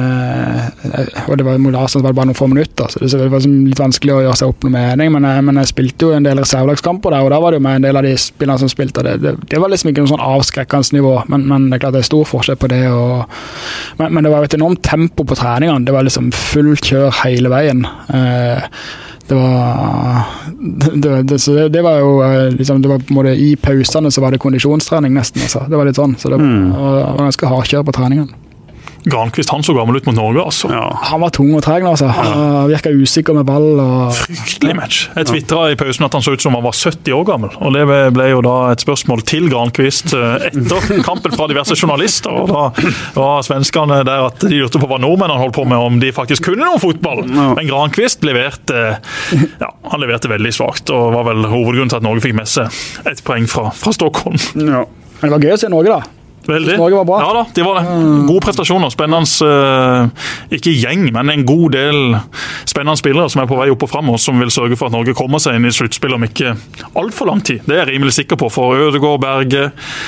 S3: og det var mot Arsenal så var det bare noen få minutter, så det var liksom litt vanskelig å gjøre seg opp noe mening, men jeg, men jeg spilte jo en del reservelagskamper der, og da var det jo med en del av de spillerne som spilte, det, det, det var liksom ikke noe sånn avskrekkende nivå, men, men det er klart det er stor forskjell på det, og, men, men det var jo et enormt tempo på treningene, det var liksom full kjør hele veien. Eh, Det var, det, det, så det, det var jo liksom, det var på en måte i pausene så var det kondisjonstrening nesten, altså. Det var litt sånn, så det var, mm. var ganske hardkjør på treningen.
S2: Granqvist, han så gammel ut mot Norge, altså.
S3: Ja. Han var tung og treg, altså. Han virket usikker med ball. Og...
S2: Fryktelig match. Jeg twitteret i pausen at han så ut som han var sytti år gammel, og det ble jo da et spørsmål til Granqvist etter kampen fra diverse journalister, og da var svenskene der at de lurte på hva nordmennene holdt på med, om de faktisk kunne noe fotball. Ja. Men Granqvist leverte, ja, han leverte veldig svagt, og var vel hovedgrunnen til at Norge fikk med seg et poeng fra, fra Stockholm.
S3: Ja. Men det var gøy å se Norge da.
S2: Veldig.
S3: Norge var bra.
S2: Ja da, de var gode prestasjoner, spennende, uh, ikke gjeng, men en god del spennende spillere som er på vei opp og frem, og som vil sørge for at Norge kommer seg inn i sluttspill om ikke alt for lang tid. Det er jeg rimelig sikker på, for Ødegaard, Berge,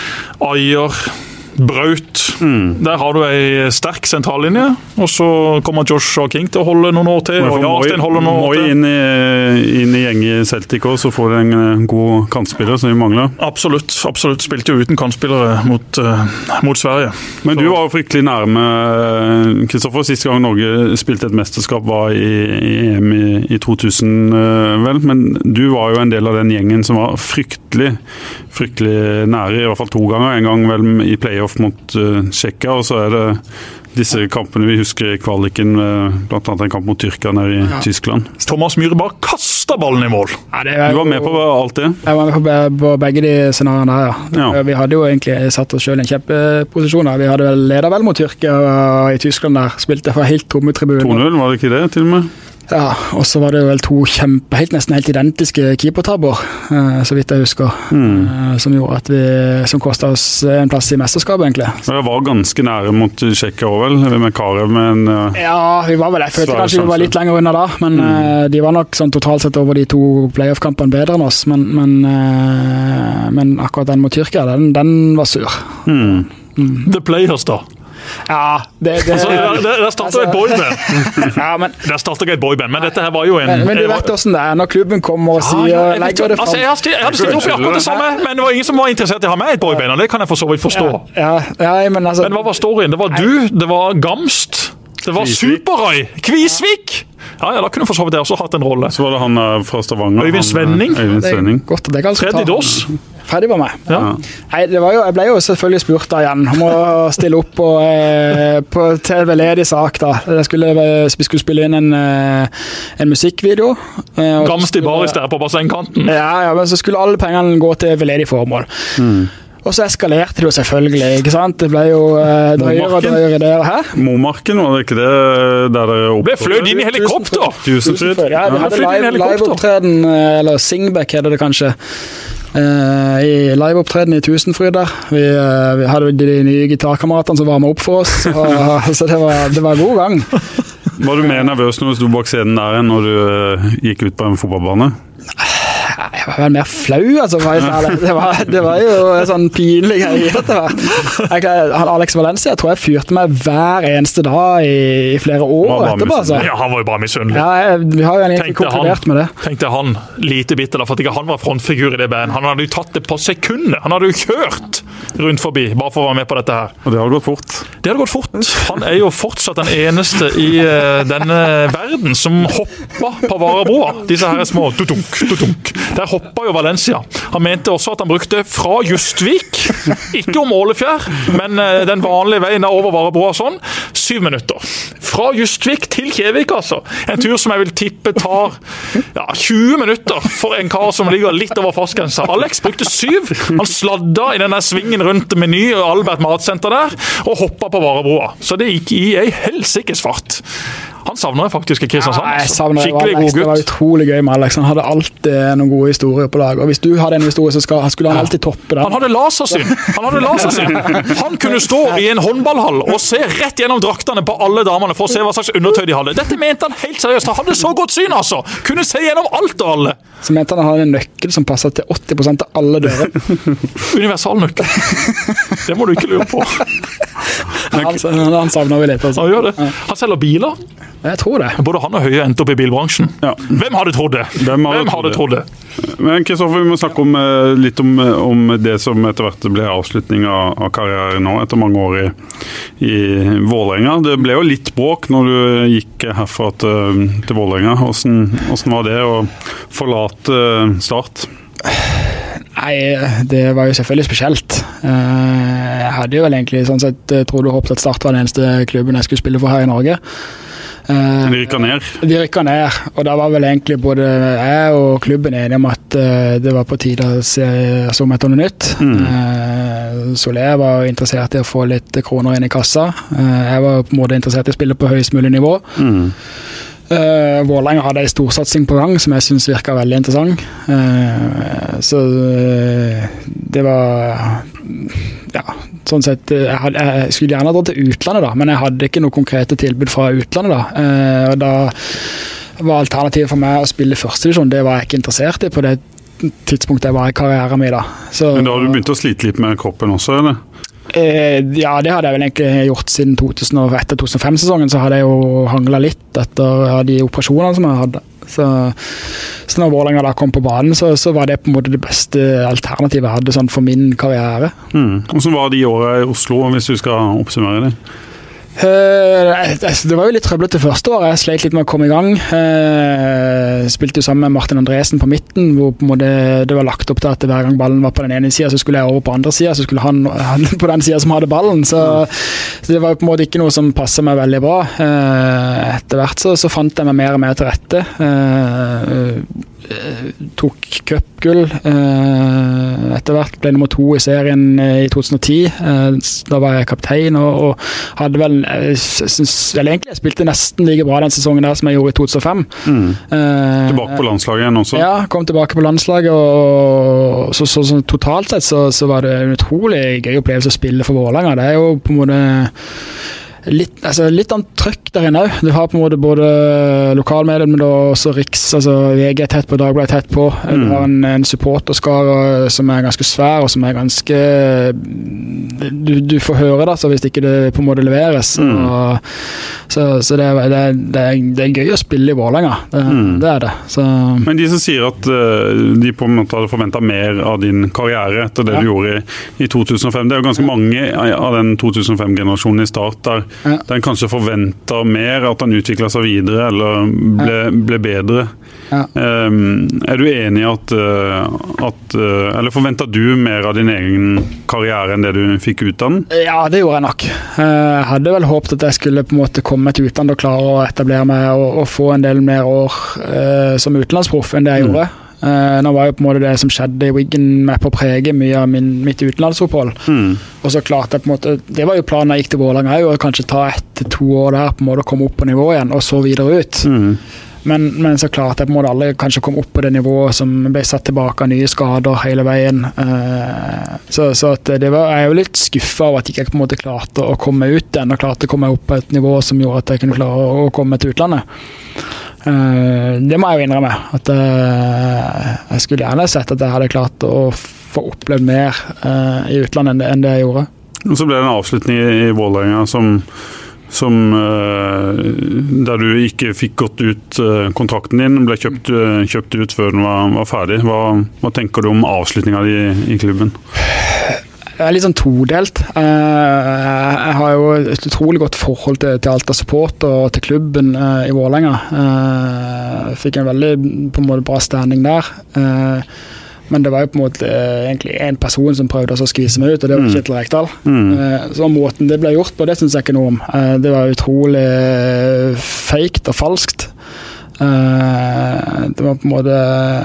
S2: Ajer, Braut. Mm. Der har du en sterk sentrallinje, og så kommer Joshua King til å holde noen år til, og Jarstein holder noen år til.
S1: Må inn i, inn i gjeng i Celtic også, så får du en god kantspiller som vi mangler.
S2: Absolutt, absolutt. Spilte jo uten kantspillere mot, uh, mot Sverige.
S1: Men så. Du var jo fryktelig nærme, Kristoffer. Siste gang Norge spilte et mesterskap var i, i E M i, i to tusen, uh, vel, men du var jo en del av den gjengen som var fryktelig, fryktelig nære, i hvert fall to ganger. En gang vel i playoff mot uh, Tsjekkia, og så er det disse kampene vi husker i kvaliken, blant annet en kamp mot Tyrkia nede i ja. Tyskland.
S2: Thomas Myhre bare kastet ballen i mål.
S3: Ja, det var,
S1: du var med på alt det?
S3: Jeg var med på, på begge de scenariene der, ja. ja. Vi hadde jo egentlig satt oss selv i en kjempeposisjon. Vi hadde vel ledet vel mot Tyrkia i Tyskland der, spilte fra helt tomme tribuner.
S1: to null, var det ikke det til og med?
S3: Ja, og så var det vel to kjempe, helt, nesten helt identiske keepertabber, eh, så vidt jeg husker, mm. eh, som gjorde at vi, som kostet oss en plass i mesterskapet, egentlig.
S1: Det var ganske nære mot Tsjekkia også, vel, med Karev, men... Uh,
S3: ja, vi var vel, jeg følte kanskje vi var litt lenger unna da, men mm. eh, de var nok sånn totalt sett over de to playoff-kampene bedre enn oss, men, men, eh, men akkurat den mot Tyrkia, den, den var sur.
S2: Mm. Mm. The Players da?
S3: Ja, det, det,
S2: altså, der, der startet altså, et boyband.
S3: ja, men,
S2: der startet et boyband, men dette her var jo en...
S3: Men, men du vet hvordan det er når klubben kommer og sier...
S2: Ja, ja,
S3: legger det frem.
S2: Altså, jeg, har stilt, jeg hadde stilt opp i akkurat det samme, men det var ingen som var interessert i å ha med et boyband, og det kan jeg for så vidt forstå.
S3: Ja, ja, ja, men, altså,
S2: men hva var storyen? Det var du, det var Gamst, det var Superøy, Kvisvik. Ja, ja, da kunne for så vidt jeg også hatt en rolle.
S1: Så var det han fra Stavanger.
S2: Øyvind Svenning.
S1: Øyvind Svenning.
S3: Det er godt, det kan
S2: Freddy Doss.
S3: Ferdig på meg.
S2: Ja.
S3: Nei, det var jo, jeg ble jo selvfølgelig spurt da igjen om å stille opp på, eh, på til veledig sak da. Skulle, vi skulle spille inn en, en musikkvideo. Eh,
S2: Gamst i baris der på bassengkanten.
S3: Ja, ja, men så skulle alle pengene gå til veledig formål. Mm. Og så eskalerte det jo selvfølgelig, ikke sant? Det ble jo uh, drøyere og drøyere der. Hæ?
S1: Momarken, var det ikke det der det oppstod?
S2: Ble fløyd inn i helikopter!
S1: Tusenfryd.
S3: Ja, vi hadde live, live-opptreden, eller Singback heter det kanskje, uh, i live-opptreden i Tusenfryd der. Vi, uh, vi hadde de nye gitarkameratene som var med opp for oss, og, så det var, det var god gang.
S1: Var du mer nervøs når du sto bak scenen der enn når du uh, gikk ut på en fotballbane?
S3: Jeg var vel mer flau, altså. Det var, det var jo sånn pinlig greier. Alex Valencia, jeg tror jeg fyrte meg hver eneste dag i, i flere år etterpå. Altså.
S2: Ja, han var jo bare misunnelig.
S3: Ja, vi har jo egentlig konkludert med det.
S2: Tenkte han lite bitter da, for at ikke han var frontfigur i det bandet. Han hadde jo tatt det på sekunder. Han hadde jo kjørt rundt forbi, bare for å være med på dette her.
S1: Og det hadde gått fort.
S2: Det hadde gått fort. Han er jo fortsatt den eneste i uh, denne verden som hopper på Varebroa. Disse her er små, tutunk, tutunk. Der hopper jo Valencia. Han mente også at han brukte fra Justvik, ikke om Ålefjær, men uh, den vanlige veien over Varebroa sånn, syv minutter. Fra Justvik til Kjevik, altså. En tur som jeg vil tippe tar ja, tjue minutter for en kar som ligger litt over fartsgrensa. Alex brukte syv. Han sladda i denne svingen rundt Meny og Albert Matsenter der, og hoppa på Varebroa. Så det gikk i ei helsikes fart. Han savner jeg faktisk i Kristiansand.
S3: Ja, jeg savner
S2: Skikkelig
S3: Alex.
S2: god gutt.
S3: Det var utrolig gøy med Alex. Han hadde alltid noen gode historier på lag. Og hvis du hadde en historie, så skal, skulle han alltid toppe den.
S2: Han hadde lasersyn. Han hadde lasersyn. Han kunne stå i en håndballhall og se rett gjennom draktene på alle damene for å se hva slags undertøy de hadde. Dette mente han helt seriøst. Han hadde så godt syn, altså. Kunne se gjennom alt og alle.
S3: Så mente han han hadde en nøkkel som passet til åtti prosent av alle dører.
S2: Universalnøkkel. Det må du ikke lure på.
S3: Han, han savner vi litt. Altså.
S2: Han gjør det. Han selger biler.
S3: Jeg tror det.
S2: Både han og Høie endte opp i bilbransjen. Ja. Hvem hadde trodd det?
S1: Hvem hadde,
S2: Hvem hadde trodd det?
S1: Men Kristoffer, vi må snakke om, litt om, om det som etter hvert ble avslutning av, av karrieren nå, etter mange år i, i Vålerenga. Det ble jo litt bråk når du gikk herfra til, til Vålerenga. Hvordan, hvordan var det å forlate Start?
S3: Nei, det var jo selvfølgelig spesielt. Jeg hadde jo vel egentlig sånn sett trodd og håpet at Start var den eneste klubben jeg skulle spille for her i Norge.
S1: De rykket ned?
S3: De rykket ned, og da var vel egentlig både jeg og klubben enige om at det var på tide å se som etter noe nytt. Mm. Soler var interessert i å få litt kroner inn i kassa. Jeg var på en måte interessert i å spille på høyest mulig nivå. Mm. Uh, Vålerenga hadde en storsatsing på gang som jeg synes virket veldig interessant, uh, så uh, det var ja, sånn sett jeg, hadde, jeg skulle gjerne dra til utlandet da, men jeg hadde ikke noe konkrete tilbud fra utlandet da, uh, og da var alternativet for meg å spille første divisjon. Det var jeg ikke interessert i på det tidspunktet jeg var i karrieren min da. Så,
S1: men da har du begynt å slite litt med kroppen også, eller?
S3: Eh, ja, det hadde jeg vel egentlig gjort siden to tusen og etter to tusen og fem-sesongen, så hadde jeg jo hanglet litt etter ja, de operasjonene som jeg hadde. Så, så når Vålerenga da kom på banen, så, så var det på en måte det beste alternativet jeg hadde sånn for min karriere.
S1: Mm. Hvordan var de årene i Oslo, hvis du skal oppsummere det?
S3: Uh, det var jo litt trøblet det første året. Jeg slet litt med å komme i gang. Uh, spilte jo sammen med Martin Andresen på midten, hvor på en måte det var lagt opp til at hver gang ballen var på den ene siden, så skulle jeg over på andre siden, så skulle han, han på den siden som hadde ballen. Så, så det var jo på en måte ikke noe som passet meg veldig bra. Uh, etter hvert så, så fant jeg meg mer og mer til rette. Uh, tok cupgull, eh, etter hvert ble nummer to i serien i to tusen og ti, eh, da var jeg kaptein og, og hadde vel, jeg synes, vel egentlig jeg spilte nesten like bra den sesongen der som jeg gjorde i to tusen og fem.
S1: Mm. Eh, tilbake på landslaget igjen også?
S3: Ja, kom tilbake på landslaget, og så, så, så totalt sett så, så var det en utrolig gøy opplevelse å spille for Vålerenga. Det er jo på en måte Litt, altså litt annet trykk der inne også. Du har på en måte både lokalmedier, men også Riks, altså V G er tett på, Dagbladet er tett på. Mm. Du har en, en supporterskare som er ganske svær, og som er ganske du, du får høre det, så hvis ikke det på en måte leveres. Mm. Og, så så det, det, det, er, det er gøy å spille i Vålerenga. Det, mm. det er det. Så.
S1: Men de som sier at uh, de på en måte hadde forventet mer av din karriere etter det ja. du gjorde i, i to tusen og fem, det er jo ganske ja. mange av den to tusen og fem-generasjonen i start der Ja. den kanskje forventer mer, at han utvikler seg videre eller ble, ja. ble bedre. Ja. Um, er du enig i at, at eller forventer du mer av din egen karriere enn det du fikk ut av den?
S3: Ja, det gjorde jeg nok. Jeg hadde vel håpet at jeg skulle på en måte komme til utlandet og klare å etablere meg og, og få en del mer år uh, som utenlandsproff enn det jeg mm. gjorde. Uh, nå var jo på en måte det som skjedde i Wigan med på å prege mye av min, mitt utenlandsopphold. Mm. Og så klart jeg på en måte, det var jo planen jeg gikk til Vålerenga, og kanskje ta ett til to år der på en måte å komme opp på nivå igjen, og så videre ut. Mm. Men, men så klart jeg på en måte aldri kanskje kom opp på det nivået som ble satt tilbake av nye skader hele veien. Uh, så så at det var, jeg er jo litt skuffet av at jeg ikke på en måte klarte å komme ut igjen, og klarte å komme opp på et nivå som gjorde at jeg kunne klare å komme til utlandet. Uh, det må jeg jo innrømme at uh, jeg skulle gjerne sett at jeg hadde klart å få opplevd mer uh, i utlandet enn det, enn det jeg gjorde.
S1: Og så ble det en avslutning i, i Vålerenga som, som uh, der du ikke fikk gått ut uh, kontrakten din, ble kjøpt, uh, kjøpt ut før den var, var ferdig. Hva, hva tenker du om avslutningen i, i klubben?
S3: Jeg er litt sånn todelt. Jeg har jo et utrolig godt forhold til, til Alta Support og til klubben i Vålerenga. Jeg fikk en veldig på en måte bra standing der. Men det var jo på en måte egentlig en person som prøvde å skvise meg ut, og det var Kjetil Rekdal. Mm. Så måten det ble gjort på, det synes jeg ikke noe om. Det var utrolig fake og falskt. Uh, det var på en måte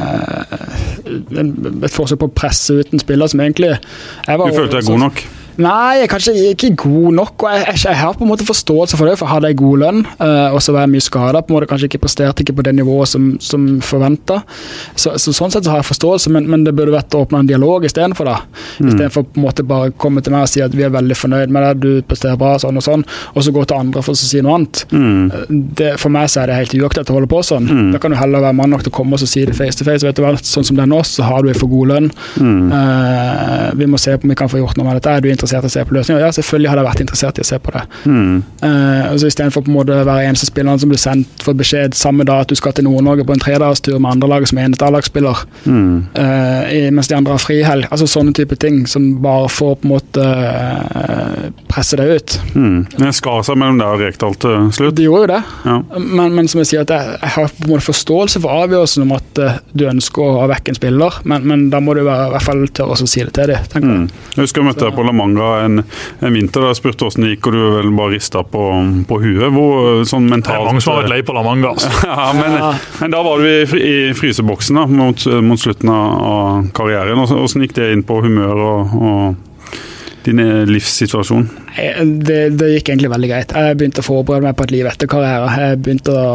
S3: et forsøk på å presse ut en spiller som egentlig jeg var,
S1: Du følte deg god nok?
S3: Nei, jeg er kanskje ikke god nok, og jeg, jeg, jeg har på en måte forståelse for det, for jeg hadde jeg god lønn, uh, og så var jeg mye skadet, på en måte kanskje ikke presterte ikke på det nivået som, som forventet. Så, så sånn sett så har jeg forståelse, men, men det burde vært å åpne en dialog i stedet for da. Mm. I stedet for på en måte bare komme til meg og si at vi er veldig fornøyd med det, du presterer bra, sånn og sånn, og så gå til andre for å si noe annet. Mm. Det, for meg så er det helt uaktuelt å holde på sånn. Mm. Da kan du heller være mann nok til å komme og si det face to face, vet du vel, sånn som det er nå, så har du for god lønn. Mm. Uh, vi må se på om vi kan få gjort noe med dette. Er du interessert i å se på løsninger? Ja, selvfølgelig hadde jeg vært interessert i å se på det. Mm. Uh, og så i stedet for på en måte være eneste spilleren som blir sendt for beskjed samme dag at du skal til Nord-Norge på en tredagstur med andre lag som eneste A-lagsspiller, mm. uh, mens de andre har frihelg. Altså sånne type ting som bare får på en måte uh, presse deg ut.
S1: Mm. Det skar seg mellom deg og Rekdal til slutt.
S3: Det gjorde jo det. Ja. Men, men som jeg sier, at jeg, jeg har på en måte forståelse for avgjørelsen om at uh, du ønsker å ha vekk en spiller, men, men da må du være, i hvert fall tørre å si det til dem, tenker jeg.
S1: Mm. Jeg husker jeg møtte deg på La Manga en, en vinter, da jeg spurte hvordan det gikk, og du vel bare ristet på, på huet. Hvor sånn mentalt...
S2: Det er mange som har vært lei på La Manga. Altså.
S1: ja, men, ja. men da var du i, i fryseboksen da, mot, mot slutten av karrieren. Hvordan gikk det inn på humør og, og din livssituasjon?
S3: Det, det gikk egentlig veldig greit. Jeg begynte å forberede meg på et liv etter karriere. Jeg begynte å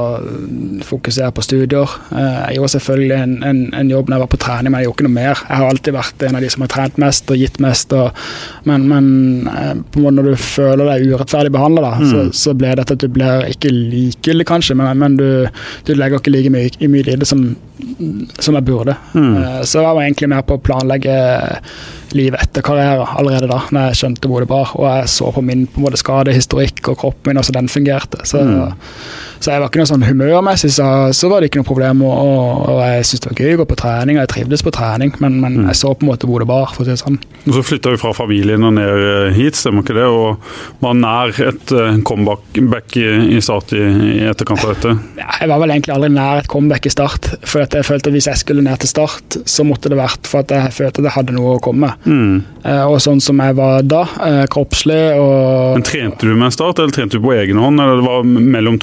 S3: fokusere på studier. Jeg gjorde selvfølgelig en, en, en jobb når jeg var på trening, men jeg gjorde ikke noe mer. Jeg har alltid vært en av de som har trent mest og gitt mest. Og, men, men på en måte når du føler deg urettferdig behandlet, da, mm. så, så ble det at du blir ikke likegyldig kanskje, men, men du, du legger ikke like mye, mye i det som, som jeg burde. Mm. Så jeg var egentlig mer på å planlegge livet etter karriere allerede da, når jeg skjønte hvor det var, og jeg så på min på en måte skadehistorikk og kroppen min, og så den fungerte. Så, mm. så jeg var ikke noe sånn humørmessig, så, så var det ikke noe problem, og, og, og jeg synes det var gøy å gå på trening, og jeg trivdes på trening, men, men mm. jeg så på en måte hvor det var, for å si det sånn.
S1: Og så flyttet vi fra familien og ned hit, stemmer ikke det, og var nær et comeback i, i start i, i etterkant av dette?
S3: Ja, jeg var vel egentlig aldri nær et comeback i start, for jeg følte at hvis jeg skulle ned til start, så måtte det vært for at jeg følte at jeg hadde noe å komme. Mm. Uh, og sånn som jeg var da, uh, kroppslig og...
S1: Men trente du med en start, eller trente du på egen hånd, eller det var mellom to sesonger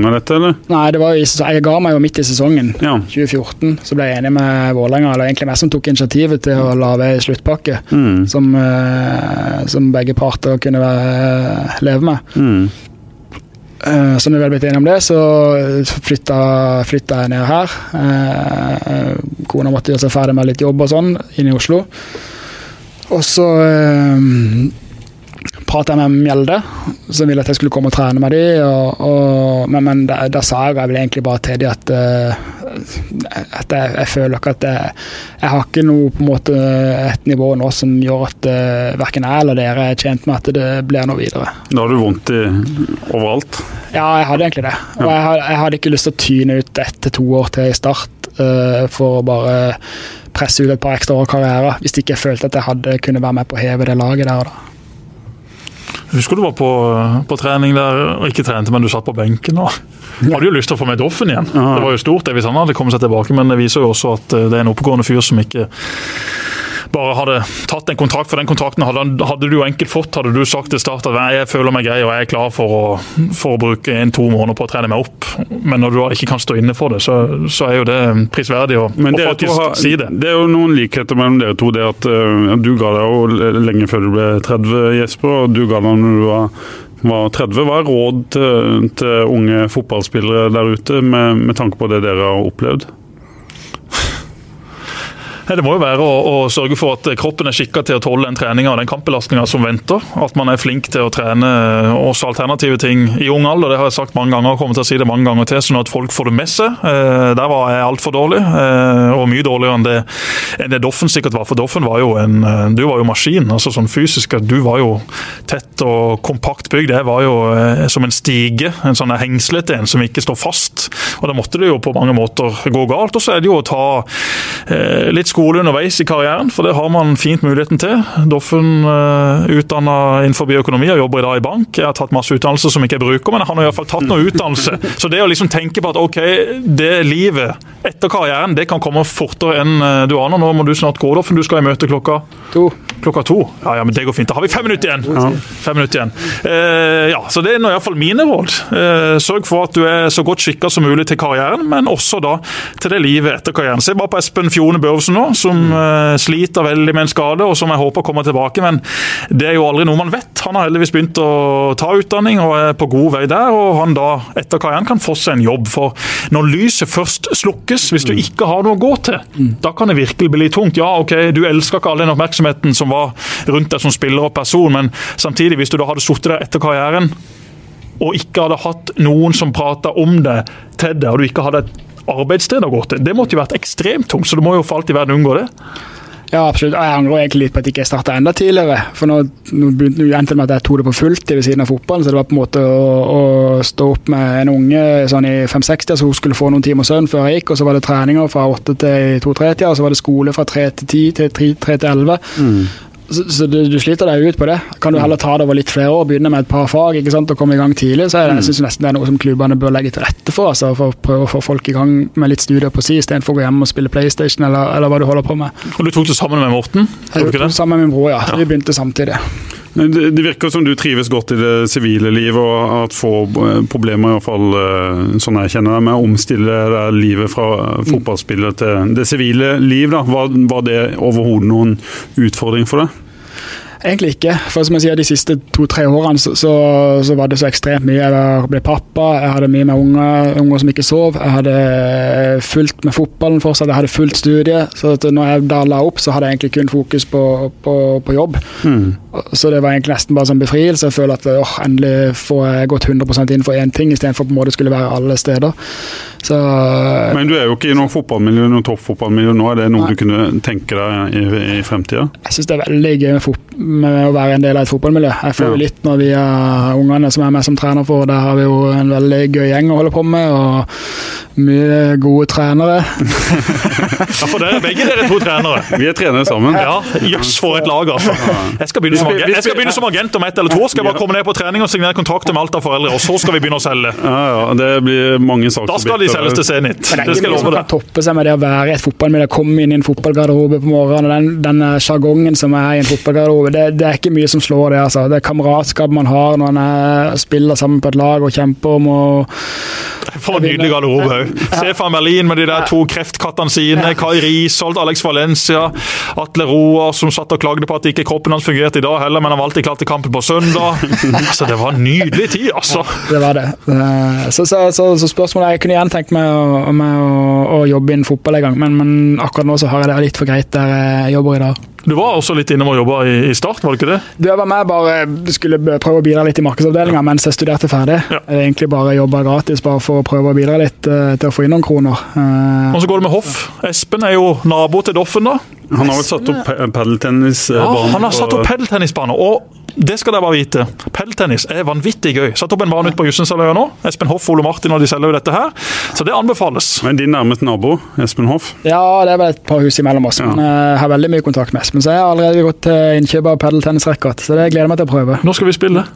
S1: gang dette, eller?
S3: Nei, det var jo, jeg ga meg jo midt i sesongen,
S1: Ja.
S3: tjue fjorten, så ble jeg enig med Vålerenga, eller egentlig meg som tok initiativet til å lage en sluttpakke,
S1: Mm.
S3: som, eh, som begge parter kunne være, leve med.
S1: Mm.
S3: Eh, så når vi hadde blitt enige om det, så flytta, flytta jeg ned her. Eh, kona måtte gjøre seg ferdig med litt jobb og sånn, inne i Oslo. Og så eh, pratet jeg med Mjelde, som ville at jeg skulle komme og trene med de, og, og, men, men da, da sa jeg vel egentlig bare til de at, uh, at jeg, jeg føler ikke at jeg, jeg har ikke noe på en måte et nivå nå som gjør at uh, hverken jeg eller dere er tjent med at det blir noe videre.
S1: Da har du vondt i overalt?
S3: Ja, jeg hadde egentlig det. Og jeg, had, jeg hadde ikke lyst til å tyne ut ett til to år til i start uh, for å bare presse ut et par ekstra år karriere, hvis ikke jeg følte at jeg hadde kunne være med på å heve det laget der og da.
S2: Husker du var på, på trening der, og ikke trente, men du satt på benken og hadde jo lyst til å få med Doffen igjen. Ja. Det var jo stort det hvis han hadde kommet seg tilbake, men det viser jo også at det er en oppegående fyr som ikke bare hadde tatt en kontrakt, for den kontrakten hadde, hadde du jo enkelt fått, hadde du sagt til start at jeg føler meg grei og jeg er klar for å, for å bruke en-to måneder på å trene meg opp. Men når du ikke kan stå inne for det, så, så er jo det prisverdig å, å faktisk har, si det.
S1: Det er jo noen likheter mellom dere to, det at uh, du ga deg jo lenge før du ble tretti, Jesper, og du ga deg når du var var tretti. Hva er råd til, til unge fotballspillere der ute med, med tanke på det dere har opplevd?
S2: Det må jo være å, å sørge for at kroppen er skikket til å tåle den treningen og den kampbelastningen som venter. At man er flink til å trene også alternative ting i ung alder. Det har jeg sagt mange ganger og kommer til å si det mange ganger til, sånn at folk får det med seg. Eh, der var jeg alt for dårlig, eh, og mye dårligere enn det, enn det Doffen sikkert var. For Doffen var jo en, du var jo maskin, altså sånn fysisk. Du var jo tett og kompakt bygd. Jeg var jo eh, som en stige, en sånn hengslete en som ikke står fast. Og da måtte det jo på mange måter gå galt. Og så er det jo å ta eh, litt skole underveis i karrieren, for det har man fint muligheten til. Doffen uh, utdannet innenfor bioøkonomi og jobber i dag i bank. Jeg har tatt masse utdannelse som ikke jeg bruker, men jeg har i hvert fall tatt noe utdannelse. Så det å liksom tenke på at ok, det livet etter karrieren, det kan komme fortere enn uh, du aner. Nå må du snart gå, Doffen. Du skal i møte klokka
S3: to.
S2: Klokka to? Ja, ja, men det går fint. Da har vi fem minutter igjen. Ja. Fem minutter igjen. Uh, ja, så det er nå i hvert fall mine råd. Uh, sørg for at du er så godt skikket som mulig til karrieren, men også da til det livet etter karrieren. Se bare på Espen Fjone Børvsen nå, som uh, sliter veldig med en skade, og som jeg håper kommer tilbake, men det er jo aldri noe man vet. Han har heldigvis begynt å ta utdanning, og er på god vei der, og han da etter karrieren kan få seg en jobb, for når lyset først slukkes, hvis du ikke har noe å gå til, mm. da kan det virkelig bli tungt. Ja, ok, du elsker ikke all den oppmerksomheten som var rundt deg som spiller og person, men samtidig, hvis du da hadde suttet der etter karrieren, og ikke hadde hatt noen som pratet om det til deg, og du ikke hadde et arbeidssted å gå til. Det måtte jo vært ekstremt tungt, så du må jo for alt i verden unngå det.
S3: Ja, absolutt. Jeg angrer egentlig litt på at jeg ikke startet enda tidligere, for nå, nå begynte jeg endte med at jeg tog det på fullt ved siden av fotballen, så det var på en måte å, å stå opp med en unge sånn i fem-seksti, så hun skulle få noen timer søvn før jeg gikk, og så var det treninger fra åtte til to-tre-tida, og så var det skole fra tre til ti til tre til elleve. Mm. Så, så du, du sliter deg ut på det. Kan du heller ta det over litt flere år, begynne med et par fag, ikke sant, og komme i gang tidlig, så er det, jeg synes nesten det er noe som klubbene bør legge til rette for, altså, for å prøve å få folk i gang med litt studier på si, i stedet for å gå hjem og spille PlayStation, eller, eller hva du holder på med.
S2: Og du tok det sammen med Morten?
S3: Jeg tok det sammen med min bror, ja. ja. Vi begynte samtidig.
S1: Det, det virker som du trives godt i det sivile livet, og at få problemer, i hvert fall sånn jeg kjenner deg, med å omstille det livet fra fotballspiller til det sivile liv. Da. Var, var det overhodet noen utfordring for deg?
S3: Egentlig ikke, for som jeg sier, de siste to-tre årene så, så, så var det så ekstremt mye. Jeg ble pappa, jeg hadde mye med unger, unger som ikke sov, jeg hadde fulgt med fotballen fortsatt, jeg hadde fulgt studie, så at når jeg da la opp, så hadde jeg egentlig kun fokus på, på, på jobb. Mm. Så det var egentlig nesten bare som befrielse. Jeg føler at åh, endelig får jeg gått hundre prosent inn for en ting, i stedet for på en måte skulle være alle steder. Så,
S1: men du er jo ikke i noen fotballmiljø, noen toppfotballmiljø nå, er det noe nei. Du kunne tenke deg i, i fremtiden?
S3: Jeg synes det er veldig gøy med, fot- med å være en del av et fotballmiljø. Jeg får jo ja. litt når vi er ungene som er med som trener for, der har vi jo en veldig gøy gjeng å holde på med, og mye gode trenere.
S2: Ja, for dere, begge dere to trenere.
S1: Vi er trenere sammen.
S2: Ja, jøss for et lag, altså. Jeg skal begynne som agent, jeg skal begynne som agent om ett eller to, skal jeg bare komme ned på trening og signere kontrakter med alt av foreldre, og så skal vi begynne å selge.
S1: Ja, ja, det blir mange saker.
S2: Da skal de selges til Zenit.
S3: Det er ikke noe som kan toppe seg med det å være i et fotballmiljø, komme inn i en fotballgarderobe på morgenen, og den, den sjargongen som er i en fotballgarderobe, det, det er ikke mye som slår det, altså. Det er kameratskap man har når man er, spiller sammen på et lag og kjemper om å
S2: For en nydelig garderobe også. Stefan Merlin med de der to kreftkattene sine, Kai Risholt, Alex Valencia, Atle Roar som satt og klagde på at ikke kroppen hans fungerte i dag heller, men han valgte klart til kampen på søndag. Altså, det var en nydelig tid, altså.
S3: Det var det. Så, så, så, så spørsmålet er, jeg kunne gjerne tenkt meg å, med å, å jobbe innen fotball en gang, men, men akkurat nå så har jeg det litt for greit der jeg jobber i dag.
S2: Du var også litt innom å jobbe i, i Start, var det ikke det?
S3: Du, jeg var med bare skulle prøve å bidra litt i markedsavdelingen ja. mens jeg studerte ferdig. Ja. Jeg egentlig bare jobbet gratis bare for å prøve å bidra litt uh, til å få inn noen kroner. Uh,
S2: Og så går det med Hoff. Espen er jo nabo til Doffen da.
S1: Han har vel satt opp paddeltennisbaner.
S2: Ja, han har satt opp paddeltennisbaner, og det skal dere bare vite. Paddeltennis er vanvittig gøy. Satt opp en bane ut på Jussensaløya nå. Espen Hoff, Ole Martin, og de selger jo dette her. Så det anbefales.
S1: Men din nærmeste nabo, Espen Hoff?
S3: Ja, det er vel et par hus imellom oss. Ja. Men jeg har veldig mye kontakt med Espen, så jeg har allerede gått til innkjøp av paddeltennisracket, så det gleder jeg meg til å prøve.
S2: Nå skal vi spille.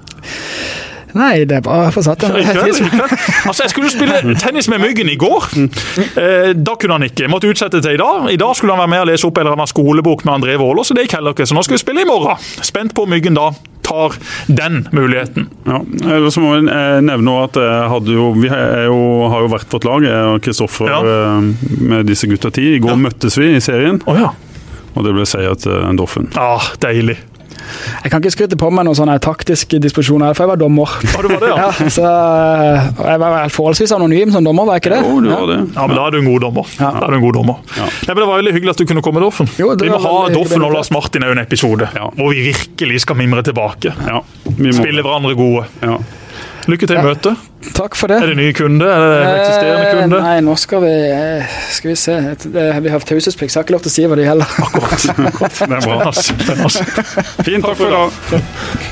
S3: Nei, det er bare for satt.
S2: Altså, jeg skulle spille tennis med Myggen i går. Eh, da kunne han ikke. Jeg måtte utsette til i dag. I dag skulle han være med og lese opp en eller annen skolebok med André Våler, så det gikk heller ikke. Så nå skal vi spille i morgen. Spent på Myggen da tar den muligheten.
S1: Ja, så må vi nevne at jeg hadde jo, vi er jo, har jo vært på et lag, jeg og Kristoffer ja. med disse gutta ti. I går ja. møttes vi i serien,
S2: oh, ja.
S1: og det ble seier til Doffen.
S2: Ah, deilig.
S3: Jeg kan ikke skryte på meg noen sånne taktiske disposisjoner, for jeg var dommer.
S2: Ja, du var det, ja.
S3: ja så jeg var helt forholdsvis anonym som dommer, var jeg ikke det?
S1: Jo, du var det.
S2: Ja, men da er du en god dommer. Ja. Da er du en god dommer. Ja. Nei, men det var veldig hyggelig at du kunne komme, Doffen. Jo, vi må ha Doffen og Lars Martin i en episode, ja. hvor vi virkelig skal mimre tilbake.
S1: Ja, vi må.
S2: Spille hverandre gode.
S1: Ja.
S2: Lykke til i ja. møtet.
S3: Takk for det.
S2: Er det nye kunde? Er det en eksisterende kunde?
S3: Nei, nå skal vi, skal vi se. Vi har taushetsplikt, så jeg har ikke lov til å si hva det gjelder.
S2: Akkurat. Akkurat.
S1: Det er bra.
S2: Fint,
S1: takk for i dag.